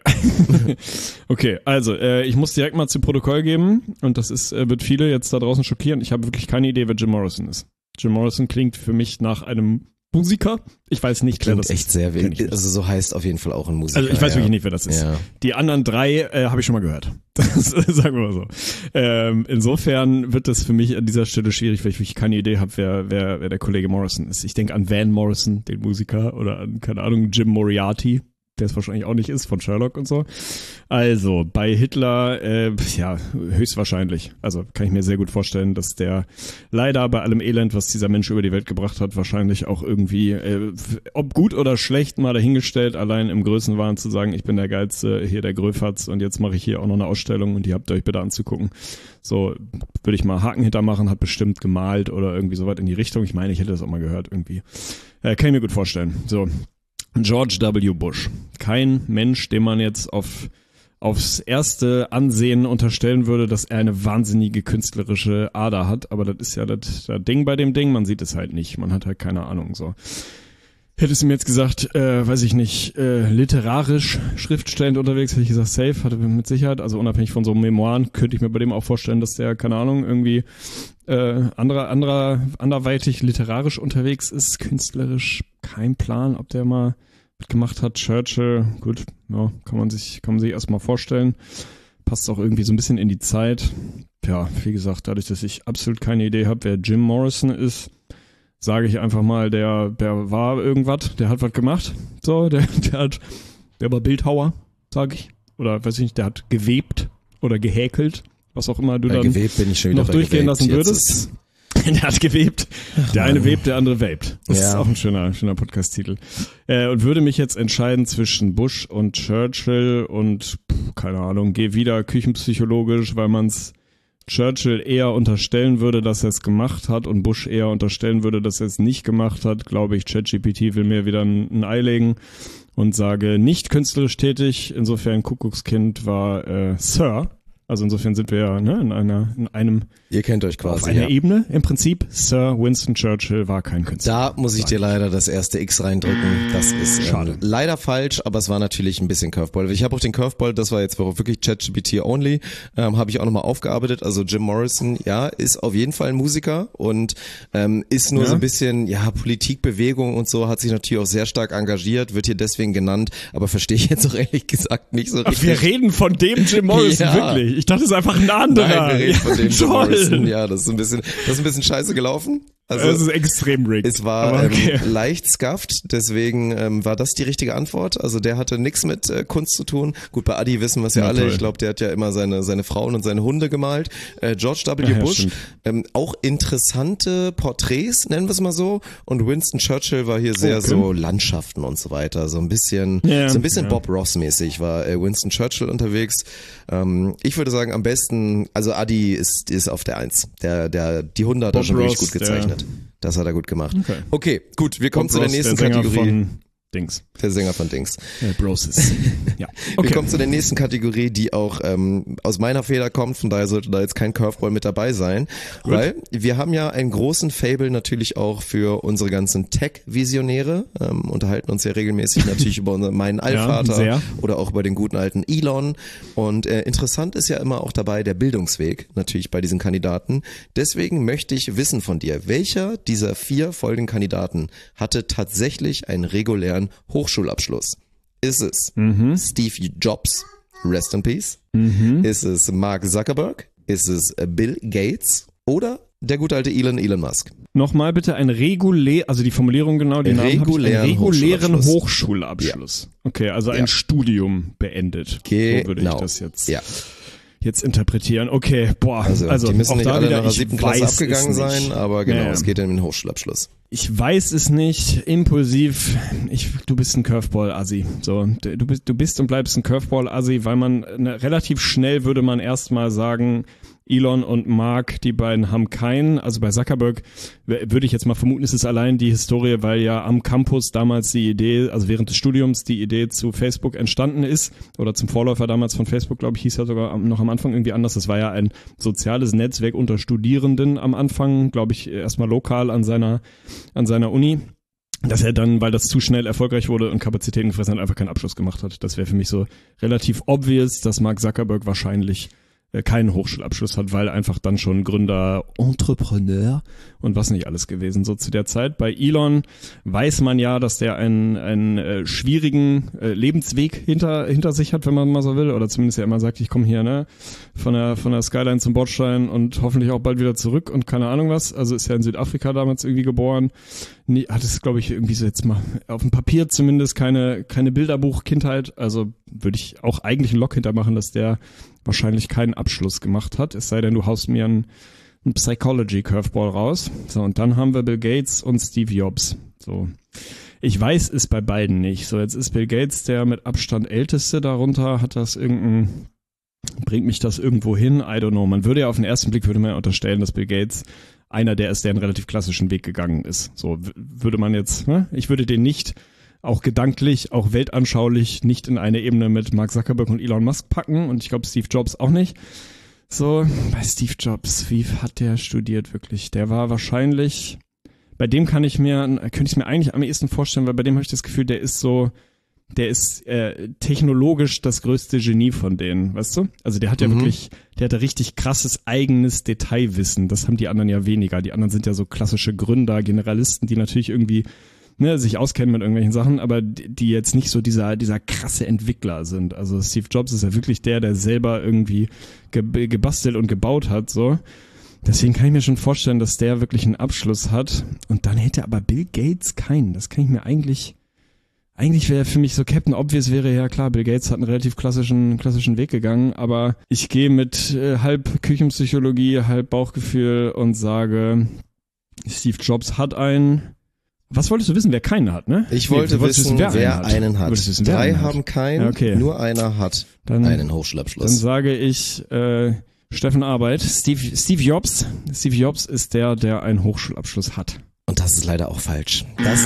Okay, also ich muss direkt mal zu Protokoll geben und das wird viele jetzt da draußen schockieren. Ich habe wirklich keine Idee, wer Jim Morrison ist. Jim Morrison klingt für mich nach einem Musiker. Ich weiß nicht, wer das echt ist. Sehr wenig. Also so heißt auf jeden Fall auch ein Musiker. Also ich weiß wirklich nicht, wer das ist. Ja. Die anderen drei habe ich schon mal gehört. Das sagen wir mal so. Insofern wird das für mich an dieser Stelle schwierig, weil ich wirklich keine Idee habe, wer der Kollege Morrison ist. Ich denke an Van Morrison, den Musiker, oder an, keine Ahnung, Jim Moriarty. der es wahrscheinlich auch nicht ist, von Sherlock und so. Also, bei Hitler, höchstwahrscheinlich. Also, kann ich mir sehr gut vorstellen, dass der leider bei allem Elend, was dieser Mensch über die Welt gebracht hat, wahrscheinlich auch irgendwie, ob gut oder schlecht, mal dahingestellt, allein im Größenwahn zu sagen, ich bin der Geilste, hier der Gröfatz und jetzt mache ich hier auch noch eine Ausstellung und die habt ihr euch bitte anzugucken. So, würde ich mal Haken hintermachen, hat bestimmt gemalt oder irgendwie so weit in die Richtung. Ich meine, ich hätte das auch mal gehört irgendwie. Kann ich mir gut vorstellen. So. George W. Bush. Kein Mensch, dem man jetzt aufs erste Ansehen unterstellen würde, dass er eine wahnsinnige künstlerische Ader hat. Aber das ist ja das Ding bei dem Ding. Man sieht es halt nicht. Man hat halt keine Ahnung. So. Hättest du mir jetzt gesagt, weiß ich nicht, literarisch schriftstellend unterwegs, hätte ich gesagt, safe, hatte mit Sicherheit. Also unabhängig von so Memoiren könnte ich mir bei dem auch vorstellen, dass der, keine Ahnung, irgendwie anderweitig literarisch unterwegs ist, künstlerisch kein Plan, ob der mal gemacht hat. Churchill, gut, ja, kann man sich erstmal vorstellen. Passt auch irgendwie so ein bisschen in die Zeit. Ja, wie gesagt, dadurch, dass ich absolut keine Idee habe, wer Jim Morrison ist, sage ich einfach mal, der war irgendwas, der hat was gemacht. So, der war Bildhauer, sage ich. Oder weiß ich nicht, der hat gewebt oder gehäkelt, was auch immer du dann noch durchgehen lassen würdest. Der hat gewebt. Der eine webt, der andere vapt. Das ist auch ein schöner Podcast-Titel. Und würde mich jetzt entscheiden zwischen Bush und Churchill und, keine Ahnung, gehe wieder küchenpsychologisch, weil man's Churchill eher unterstellen würde, dass er es gemacht hat und Bush eher unterstellen würde, dass er es nicht gemacht hat, glaube ich, ChatGPT will mir wieder ein Ei legen und sage, nicht künstlerisch tätig. Insofern Kuckuckskind war Sir. Also insofern sind wir ja in einem ihr kennt euch quasi auf einer Ebene im Prinzip. Sir Winston Churchill war kein Künstler. Da muss ich dir leider das erste X reindrücken. Das ist leider falsch, aber es war natürlich ein bisschen Curveball. Ich habe auch den Curveball, das war jetzt wirklich ChatGPT only, habe ich auch nochmal aufgearbeitet. Also Jim Morrison, ja, ist auf jeden Fall ein Musiker und ist nur so ein bisschen, Politikbewegung und so, hat sich natürlich auch sehr stark engagiert, wird hier deswegen genannt, aber verstehe ich jetzt auch ehrlich gesagt nicht so richtig. Ach, wir reden von dem Jim Morrison, wirklich? Ich dachte, es ist einfach ein anderer. Nein, wir reden von dem Jim Morrison. Ja, das ist ein bisschen scheiße gelaufen. Also, das ist extrem rigged. Es war leicht scuffed, deswegen war das die richtige Antwort. Also der hatte nichts mit Kunst zu tun. Gut, bei Adi wissen wir es ja alle. Toll. Ich glaube, der hat ja immer seine Frauen und seine Hunde gemalt. George W. Bush, auch interessante Porträts, nennen wir es mal so. Und Winston Churchill war hier sehr so Landschaften und so weiter. So ein bisschen Bob Ross-mäßig war Winston Churchill unterwegs. Ich würde sagen, am besten, also Adi ist auf der 1. Die Hunde hat er schon wirklich gut gezeichnet. Das hat er gut gemacht. Okay, gut, wir kommen zu der nächsten Kategorie. Dings. Der Sänger von Dings. Broses. Ja. Okay. Wir kommen zu der nächsten Kategorie, die auch aus meiner Feder kommt, von daher sollte da jetzt kein Curveball mit dabei sein, weil wir haben ja einen großen Fable natürlich auch für unsere ganzen Tech-Visionäre, unterhalten uns ja regelmäßig natürlich über meinen Allvater oder auch über den guten alten Elon und interessant ist ja immer auch dabei der Bildungsweg natürlich bei diesen Kandidaten. Deswegen möchte ich wissen von dir, welcher dieser 4 folgenden Kandidaten hatte tatsächlich einen regulären Hochschulabschluss? Ist es Steve Jobs, rest in peace? Ist es Mark Zuckerberg? Ist es Bill Gates? Oder der gute alte Elon Musk? Nochmal bitte also die Formulierung genau, den Namen habe ich, einen regulären Hochschulabschluss. Ja. Okay, also ein Studium beendet. So würde ich das jetzt interpretieren. Okay, also die müssen nicht alle nach der 7. Klasse abgegangen sein, aber genau, es geht um den Hochschulabschluss. Ich weiß es nicht, impulsiv, du bist ein Curveball-Assi. So, du bist und bleibst ein Curveball-Assi, weil man relativ schnell würde man erstmal sagen, Elon und Mark, die beiden haben keinen. Also bei Zuckerberg würde ich jetzt mal vermuten, ist es allein die Historie, weil ja am Campus damals die Idee, also während des Studiums die Idee zu Facebook entstanden ist oder zum Vorläufer damals von Facebook, glaube ich, hieß ja sogar noch am Anfang irgendwie anders. Das war ja ein soziales Netzwerk unter Studierenden am Anfang, glaube ich, erstmal lokal an seiner Uni. Dass er dann, weil das zu schnell erfolgreich wurde und Kapazitäten gefressen hat, einfach keinen Abschluss gemacht hat. Das wäre für mich so relativ obvious, dass Mark Zuckerberg wahrscheinlich keinen Hochschulabschluss hat, weil einfach dann schon Gründer, Entrepreneur und was nicht alles gewesen, so zu der Zeit. Bei Elon weiß man ja, dass der einen schwierigen Lebensweg hinter sich hat, wenn man mal so will, oder zumindest er immer sagt, ich komme hier, ne, von der Skyline zum Bordstein und hoffentlich auch bald wieder zurück und keine Ahnung was. Also ist ja in Südafrika damals irgendwie geboren. Hat es, glaube ich, irgendwie so jetzt mal auf dem Papier zumindest keine Bilderbuch-Kindheit. Also würde ich auch eigentlich einen Lock hintermachen, dass der wahrscheinlich keinen Abschluss gemacht hat, es sei denn, du haust mir einen Psychology-Curveball raus. So, und dann haben wir Bill Gates und Steve Jobs. So, ich weiß es bei beiden nicht. So, jetzt ist Bill Gates der mit Abstand älteste darunter, bringt mich das irgendwo hin? I don't know. Man würde ja auf den ersten Blick unterstellen, dass Bill Gates einer der ist, der einen relativ klassischen Weg gegangen ist. So, würde man jetzt, ne? Ich würde den nicht auch gedanklich, auch weltanschaulich nicht in eine Ebene mit Mark Zuckerberg und Elon Musk packen und ich glaube Steve Jobs auch nicht. So, bei Steve Jobs, wie hat der studiert wirklich? Der war wahrscheinlich, bei dem könnte ich es mir eigentlich am ehesten vorstellen, weil bei dem habe ich das Gefühl, der ist technologisch das größte Genie von denen, weißt du? Also der hat ja wirklich, der hat ja richtig krasses eigenes Detailwissen, das haben die anderen ja weniger. Die anderen sind ja so klassische Gründer, Generalisten, die natürlich irgendwie sich auskennen mit irgendwelchen Sachen, aber die jetzt nicht so dieser krasse Entwickler sind. Also Steve Jobs ist ja wirklich der selber irgendwie gebastelt und gebaut hat, so. Deswegen kann ich mir schon vorstellen, dass der wirklich einen Abschluss hat. Und dann hätte aber Bill Gates keinen. Das kann ich mir eigentlich wäre für mich so Captain Obvious wäre ja klar, Bill Gates hat einen relativ klassischen Weg gegangen, aber ich gehe mit halb Küchenpsychologie, halb Bauchgefühl und sage, Steve Jobs hat einen. Was wolltest du wissen, wer keinen hat, ne? Ich wollte wissen, wer einen hat. Drei haben keinen, ja, okay. Nur einer hat einen Hochschulabschluss. Dann sage ich Steffen Arbeit, Steve Jobs. Steve Jobs ist der einen Hochschulabschluss hat. Und das ist leider auch falsch.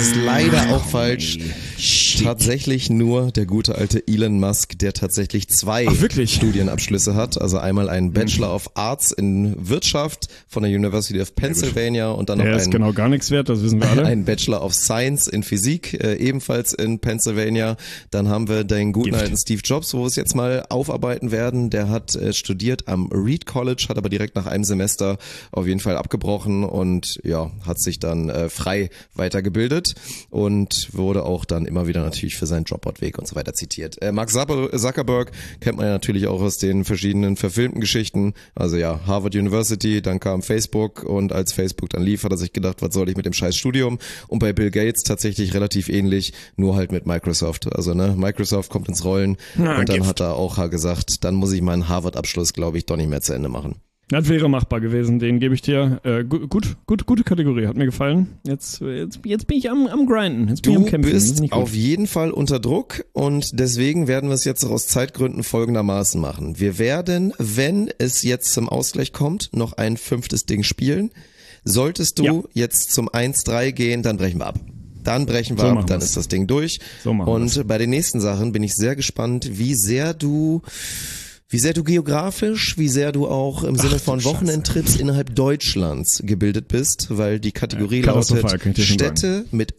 Tatsächlich nur der gute alte Elon Musk, der tatsächlich 2 Studienabschlüsse hat. Also einmal einen Bachelor of Arts in Wirtschaft von der University of Pennsylvania und dann noch der ist genau gar nichts wert, das wissen wir alle. Einen Bachelor of Science in Physik, ebenfalls in Pennsylvania. Dann haben wir den guten alten Steve Jobs, wo wir es jetzt mal aufarbeiten werden. Der hat studiert am Reed College, hat aber direkt nach einem Semester auf jeden Fall abgebrochen und ja, hat sich dann frei weitergebildet und wurde auch dann immer wieder natürlich für seinen Jobboard-Weg und so weiter zitiert. Mark Zuckerberg kennt man ja natürlich auch aus den verschiedenen verfilmten Geschichten. Also ja, Harvard University, dann kam Facebook und als Facebook dann lief, hat er sich gedacht, was soll ich mit dem scheiß Studium? Und bei Bill Gates tatsächlich relativ ähnlich, nur halt mit Microsoft. Also Microsoft kommt ins Rollen und dann hat er auch gesagt, dann muss ich meinen Harvard-Abschluss, glaube ich, doch nicht mehr zu Ende machen. Das wäre machbar gewesen, den gebe ich dir. Gute Kategorie, hat mir gefallen. Jetzt bin ich am Grinden, jetzt bin ich am Kämpfen. Du bist auf jeden Fall unter Druck und deswegen werden wir es jetzt aus Zeitgründen folgendermaßen machen. Wir werden, wenn es jetzt zum Ausgleich kommt, noch ein 5. Ding spielen. Solltest du jetzt zum 1-3 gehen, dann brechen wir ab. Dann ist das Ding durch. Und bei den nächsten Sachen bin ich sehr gespannt, wie sehr du geografisch, wie sehr du auch im Sinne von Wochenendtrips innerhalb Deutschlands gebildet bist, weil die Kategorie lautet Städte mit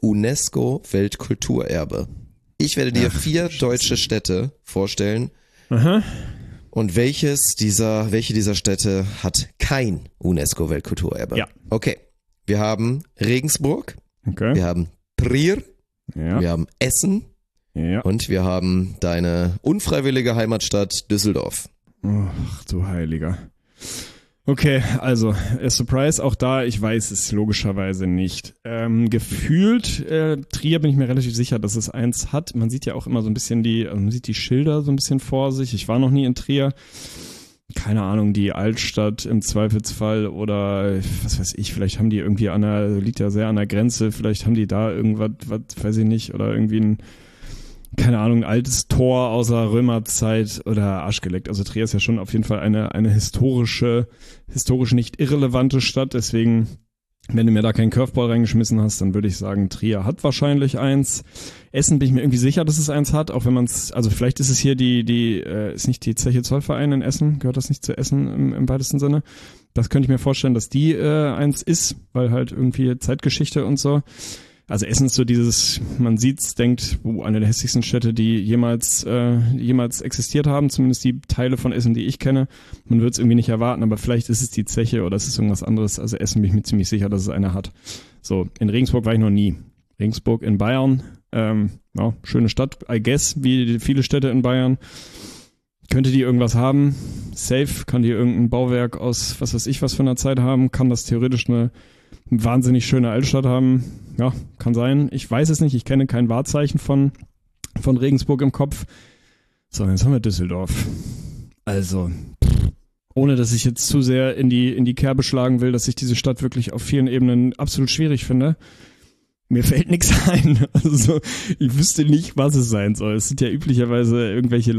UNESCO-Weltkulturerbe. Ich werde dir 4 deutsche Städte vorstellen. Aha. Und welche dieser Städte hat kein UNESCO-Weltkulturerbe? Ja. Okay. Wir haben Regensburg. Okay. Wir haben Trier. Ja. Wir haben Essen. Ja. Und wir haben deine unfreiwillige Heimatstadt Düsseldorf. Ach du Heiliger. Okay, also Surprise, auch da, ich weiß es logischerweise nicht. Gefühlt, Trier bin ich mir relativ sicher, dass es eins hat. Man sieht ja auch immer so ein bisschen man sieht die Schilder so ein bisschen vor sich. Ich war noch nie in Trier. Keine Ahnung, die Altstadt im Zweifelsfall oder was weiß ich, vielleicht haben die irgendwie liegt ja sehr an der Grenze, vielleicht haben die da irgendwas, weiß ich nicht, oder irgendwie keine Ahnung, ein altes Tor aus der Römerzeit oder Arschgeleckt. Also Trier ist ja schon auf jeden Fall eine historisch nicht irrelevante Stadt. Deswegen, wenn du mir da keinen Curveball reingeschmissen hast, dann würde ich sagen, Trier hat wahrscheinlich eins. Essen bin ich mir irgendwie sicher, dass es eins hat, auch wenn man es, also vielleicht ist es hier ist nicht die Zeche Zollverein in Essen, gehört das nicht zu Essen im weitesten Sinne. Das könnte ich mir vorstellen, dass die eins ist, weil halt irgendwie Zeitgeschichte und so. Also Essen ist so dieses, man sieht's, denkt, eine der hässlichsten Städte, die jemals existiert haben, zumindest die Teile von Essen, die ich kenne. Man wird es irgendwie nicht erwarten, aber vielleicht ist es die Zeche oder es ist irgendwas anderes. Also Essen bin ich mir ziemlich sicher, dass es eine hat. So, in Regensburg war ich noch nie. Regensburg in Bayern, ja, schöne Stadt, I guess, wie viele Städte in Bayern. Könnte die irgendwas haben? Safe, kann die irgendein Bauwerk aus was weiß ich was für einer Zeit haben? Kann das theoretisch eine wahnsinnig schöne Altstadt haben? Ja, kann sein. Ich weiß es nicht, ich kenne kein Wahrzeichen von Regensburg im Kopf. So, jetzt haben wir Düsseldorf. Also, ohne dass ich jetzt zu sehr in die Kerbe schlagen will, dass ich diese Stadt wirklich auf vielen Ebenen absolut schwierig finde. Mir fällt nichts ein. Also ich wüsste nicht, was es sein soll. Es sind ja üblicherweise irgendwelche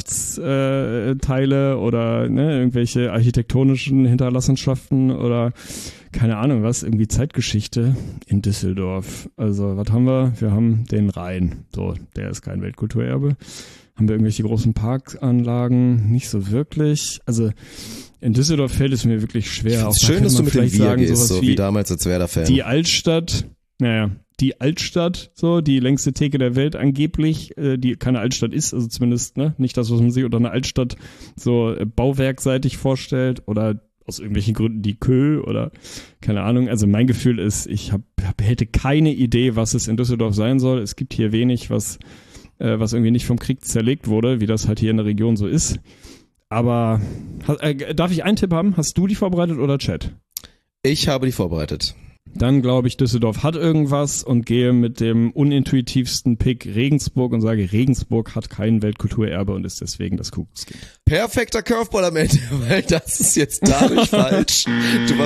Landschaftsteile oder irgendwelche architektonischen Hinterlassenschaften oder keine Ahnung was, irgendwie Zeitgeschichte in Düsseldorf. Also was haben wir? Wir haben den Rhein. So, der ist kein Weltkulturerbe. Haben wir irgendwelche großen Parkanlagen? Nicht so wirklich. Also in Düsseldorf fällt es mir wirklich schwer. Es ist schön, dass du mit dem Wir gehst, so wie damals als Werder-Fan. Die Altstadt, die Altstadt, so, die längste Theke der Welt angeblich, die keine Altstadt ist, also zumindest, nicht das, was man sich unter einer Altstadt so bauwerkseitig vorstellt oder aus irgendwelchen Gründen die Kö oder keine Ahnung. Also mein Gefühl ist, ich hätte keine Idee, was es in Düsseldorf sein soll. Es gibt hier wenig, was irgendwie nicht vom Krieg zerlegt wurde, wie das halt hier in der Region so ist. Aber darf ich einen Tipp haben? Hast du die vorbereitet oder Chat? Ich habe die vorbereitet. Dann glaube ich, Düsseldorf hat irgendwas und gehe mit dem unintuitivsten Pick Regensburg und sage, Regensburg hat kein Weltkulturerbe und ist deswegen das Kuckuckskind. Perfekter Curveball am Ende, weil das ist jetzt dadurch falsch. Du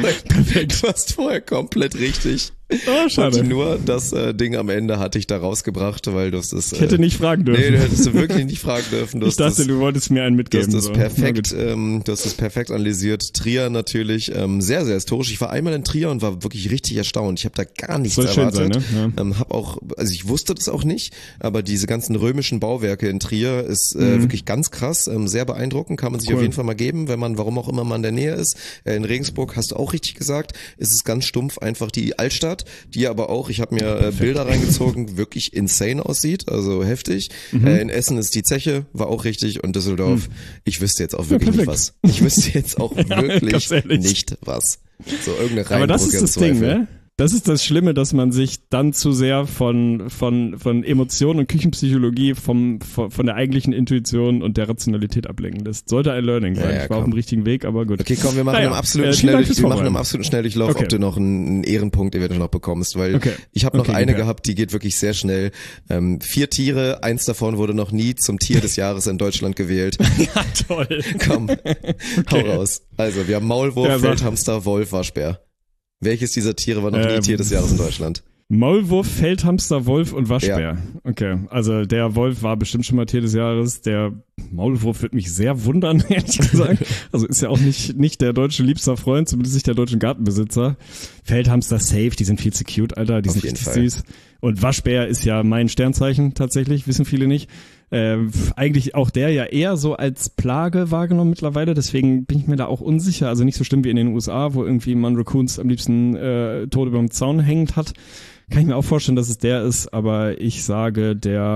warst vorher komplett richtig. Oh, schade. Nur das Ding am Ende hatte ich da rausgebracht, weil du es ich hätte nicht fragen dürfen. Nee, du hättest du wirklich nicht fragen dürfen. Ich dachte, du wolltest mir einen mitgeben. Du hast das perfekt analysiert. Trier natürlich sehr, sehr historisch. Ich war einmal in Trier und war wirklich richtig erstaunt. Ich habe da gar nichts erwartet. Soll schön sein, ne? Ja. Ich wusste das auch nicht, aber diese ganzen römischen Bauwerke in Trier ist wirklich ganz krass, sehr beeindruckend. Kann man sich auf jeden Fall mal geben, wenn man, warum auch immer man in der Nähe ist. In Regensburg, hast du auch richtig gesagt, ist es ganz stumpf einfach die Altstadt, die aber auch, ich habe mir Bilder reingezogen, wirklich insane aussieht, also heftig. In Essen ist die Zeche, war auch richtig, und Düsseldorf, ich wüsste jetzt auch wirklich nicht was. Ich wüsste jetzt auch wirklich nicht was. So irgendeine Reihenbrücke. Aber das ist das Ding, ne? Das ist das Schlimme, dass man sich dann zu sehr von Emotionen und Küchenpsychologie von der eigentlichen Intuition und der Rationalität ablenken lässt. Sollte ein Learning sein. Ich war auf dem richtigen Weg, aber gut. Okay, komm, wir machen einen absoluten Schnelldurchlauf, ob du noch einen Ehrenpunkt eventuell noch bekommst, weil ich habe noch eine gehabt, die geht wirklich sehr schnell. 4 Tiere, 1 davon wurde noch nie zum Tier des Jahres in Deutschland gewählt. Ja, toll. Komm, hau raus. Also, wir haben Maulwurf, Feldhamster, Wolf, Waschbär. Welches dieser Tiere war noch nie Tier des Jahres in Deutschland? Maulwurf, Feldhamster, Wolf und Waschbär. Ja. Okay, also der Wolf war bestimmt schon mal Tier des Jahres. Der Maulwurf wird mich sehr wundern, ehrlich gesagt. Also ist ja auch nicht der deutsche liebster Freund, zumindest nicht der deutschen Gartenbesitzer. Feldhamster safe, die sind viel zu cute, Alter. Die sind richtig süß. Und Waschbär ist ja mein Sternzeichen tatsächlich, wissen viele nicht. Eigentlich auch der ja eher so als Plage wahrgenommen mittlerweile, deswegen bin ich mir da auch unsicher. Also nicht so schlimm wie in den USA, wo irgendwie man Raccoons am liebsten tot über dem Zaun hängend hat. Kann ich mir auch vorstellen, dass es der ist, aber ich sage,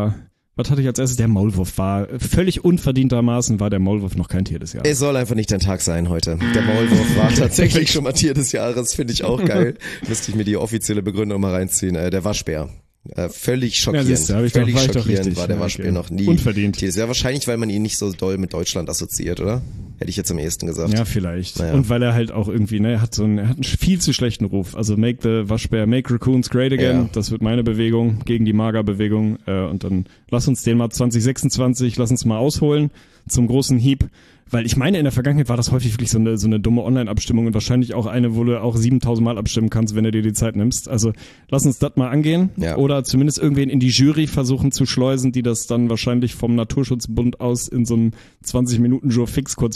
was hatte ich als erstes? Der Maulwurf war völlig unverdientermaßen, war der Maulwurf noch kein Tier des Jahres. Es soll einfach nicht dein Tag sein heute. Der Maulwurf war tatsächlich schon mal Tier des Jahres, finde ich auch geil. Müsste ich mir die offizielle Begründung mal reinziehen. Der Waschbär. Völlig schockierend. Ja, völlig schockierend war der Waschbär noch nie. Unverdient. Ja, wahrscheinlich, weil man ihn nicht so doll mit Deutschland assoziiert, oder? Hätte ich jetzt am ehesten gesagt. Ja, vielleicht. Naja. Und weil er halt auch irgendwie, er hat einen viel zu schlechten Ruf. Also make the Waschbär, make Raccoons great again. Ja. Das wird meine Bewegung gegen die Magerbewegung. Und dann lass uns den mal 2026, lass uns mal ausholen zum großen Hieb. Weil ich meine, in der Vergangenheit war das häufig wirklich so eine dumme Online-Abstimmung und wahrscheinlich auch eine, wo du auch 7000 Mal abstimmen kannst, wenn du dir die Zeit nimmst. Also lass uns das mal angehen oder zumindest irgendwen in die Jury versuchen zu schleusen, die das dann wahrscheinlich vom Naturschutzbund aus in so einem 20-Minuten-Jour fix kurz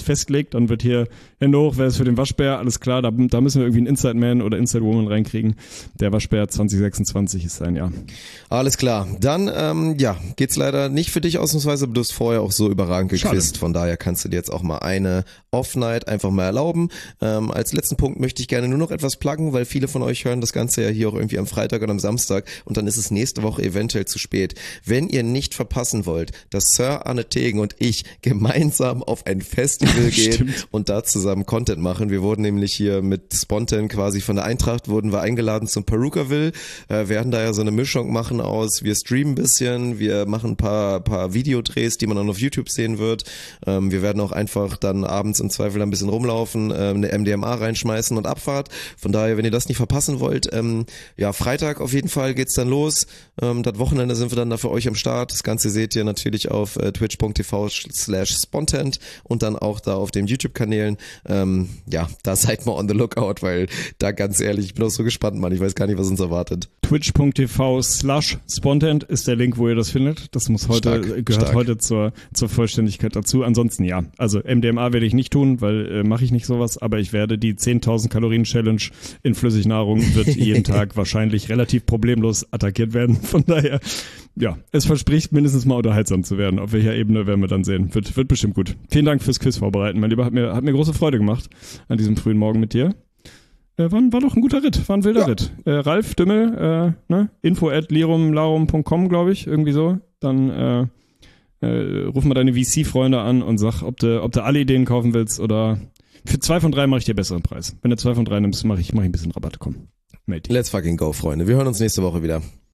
festlegt, dann wird hier Hände hoch, wer ist für den Waschbär, alles klar, da müssen wir irgendwie einen Inside Man oder Inside Woman reinkriegen. Der Waschbär 2026 ist sein Jahr. Alles klar, dann geht's leider nicht für dich ausnahmsweise, aber du hast vorher auch so überragend gequizt, von daher kannst du dir jetzt auch mal eine Off-Night einfach mal erlauben. Als letzten Punkt möchte ich gerne nur noch etwas pluggen, weil viele von euch hören das Ganze ja hier auch irgendwie am Freitag oder am Samstag und dann ist es nächste Woche eventuell zu spät. Wenn ihr nicht verpassen wollt, dass Sir Arne Tegen und ich gemeinsam auf ein Festival gehen und da zusammen Content machen. Wir wurden nämlich hier mit Spontan quasi von der Eintracht wurden wir eingeladen zum Perukaville, werden da ja so eine Mischung machen aus, wir streamen ein bisschen, wir machen ein paar Videodrehs, die man dann auf YouTube sehen wird. Wir werden auch einfach dann abends im Zweifel ein bisschen rumlaufen, eine MDMA reinschmeißen und Abfahrt. Von daher, wenn ihr das nicht verpassen wollt, Freitag auf jeden Fall geht's dann los. Das Wochenende sind wir dann da für euch am Start. Das Ganze seht ihr natürlich auf twitch.tv/spontant und dann auch da auf den YouTube-Kanälen. Da seid mal on the lookout, weil da ganz ehrlich, ich bin auch so gespannt, Mann. Ich weiß gar nicht, was uns erwartet. Twitch.tv/spontant ist der Link, wo ihr das findet. Das gehört heute zur Vollständigkeit dazu. Ansonsten ja, also MDMA werde ich nicht tun, weil mache ich nicht sowas, aber ich werde die 10.000 Kalorien Challenge in Flüssignahrung wird jeden Tag wahrscheinlich relativ problemlos attackiert werden. Von daher, ja, es verspricht mindestens mal unterhaltsam zu werden. Auf welcher Ebene werden wir dann sehen. Wird bestimmt gut. Vielen Dank fürs Quiz vorbereiten, mein Lieber. Hat mir große Freude gemacht an diesem frühen Morgen mit dir. War doch ein guter Ritt, war ein wilder Ritt. Ralf Dümmel, info@lirum.com, glaube ich, irgendwie so. Dann ruf mal deine VC-Freunde an und sag, ob du alle Ideen kaufen willst oder für 2 von 3 mache ich dir besseren Preis. Wenn du 2 von 3 nimmst, mach ich ein bisschen Rabatt. Komm, meld dich. Let's fucking go, Freunde. Wir hören uns nächste Woche wieder.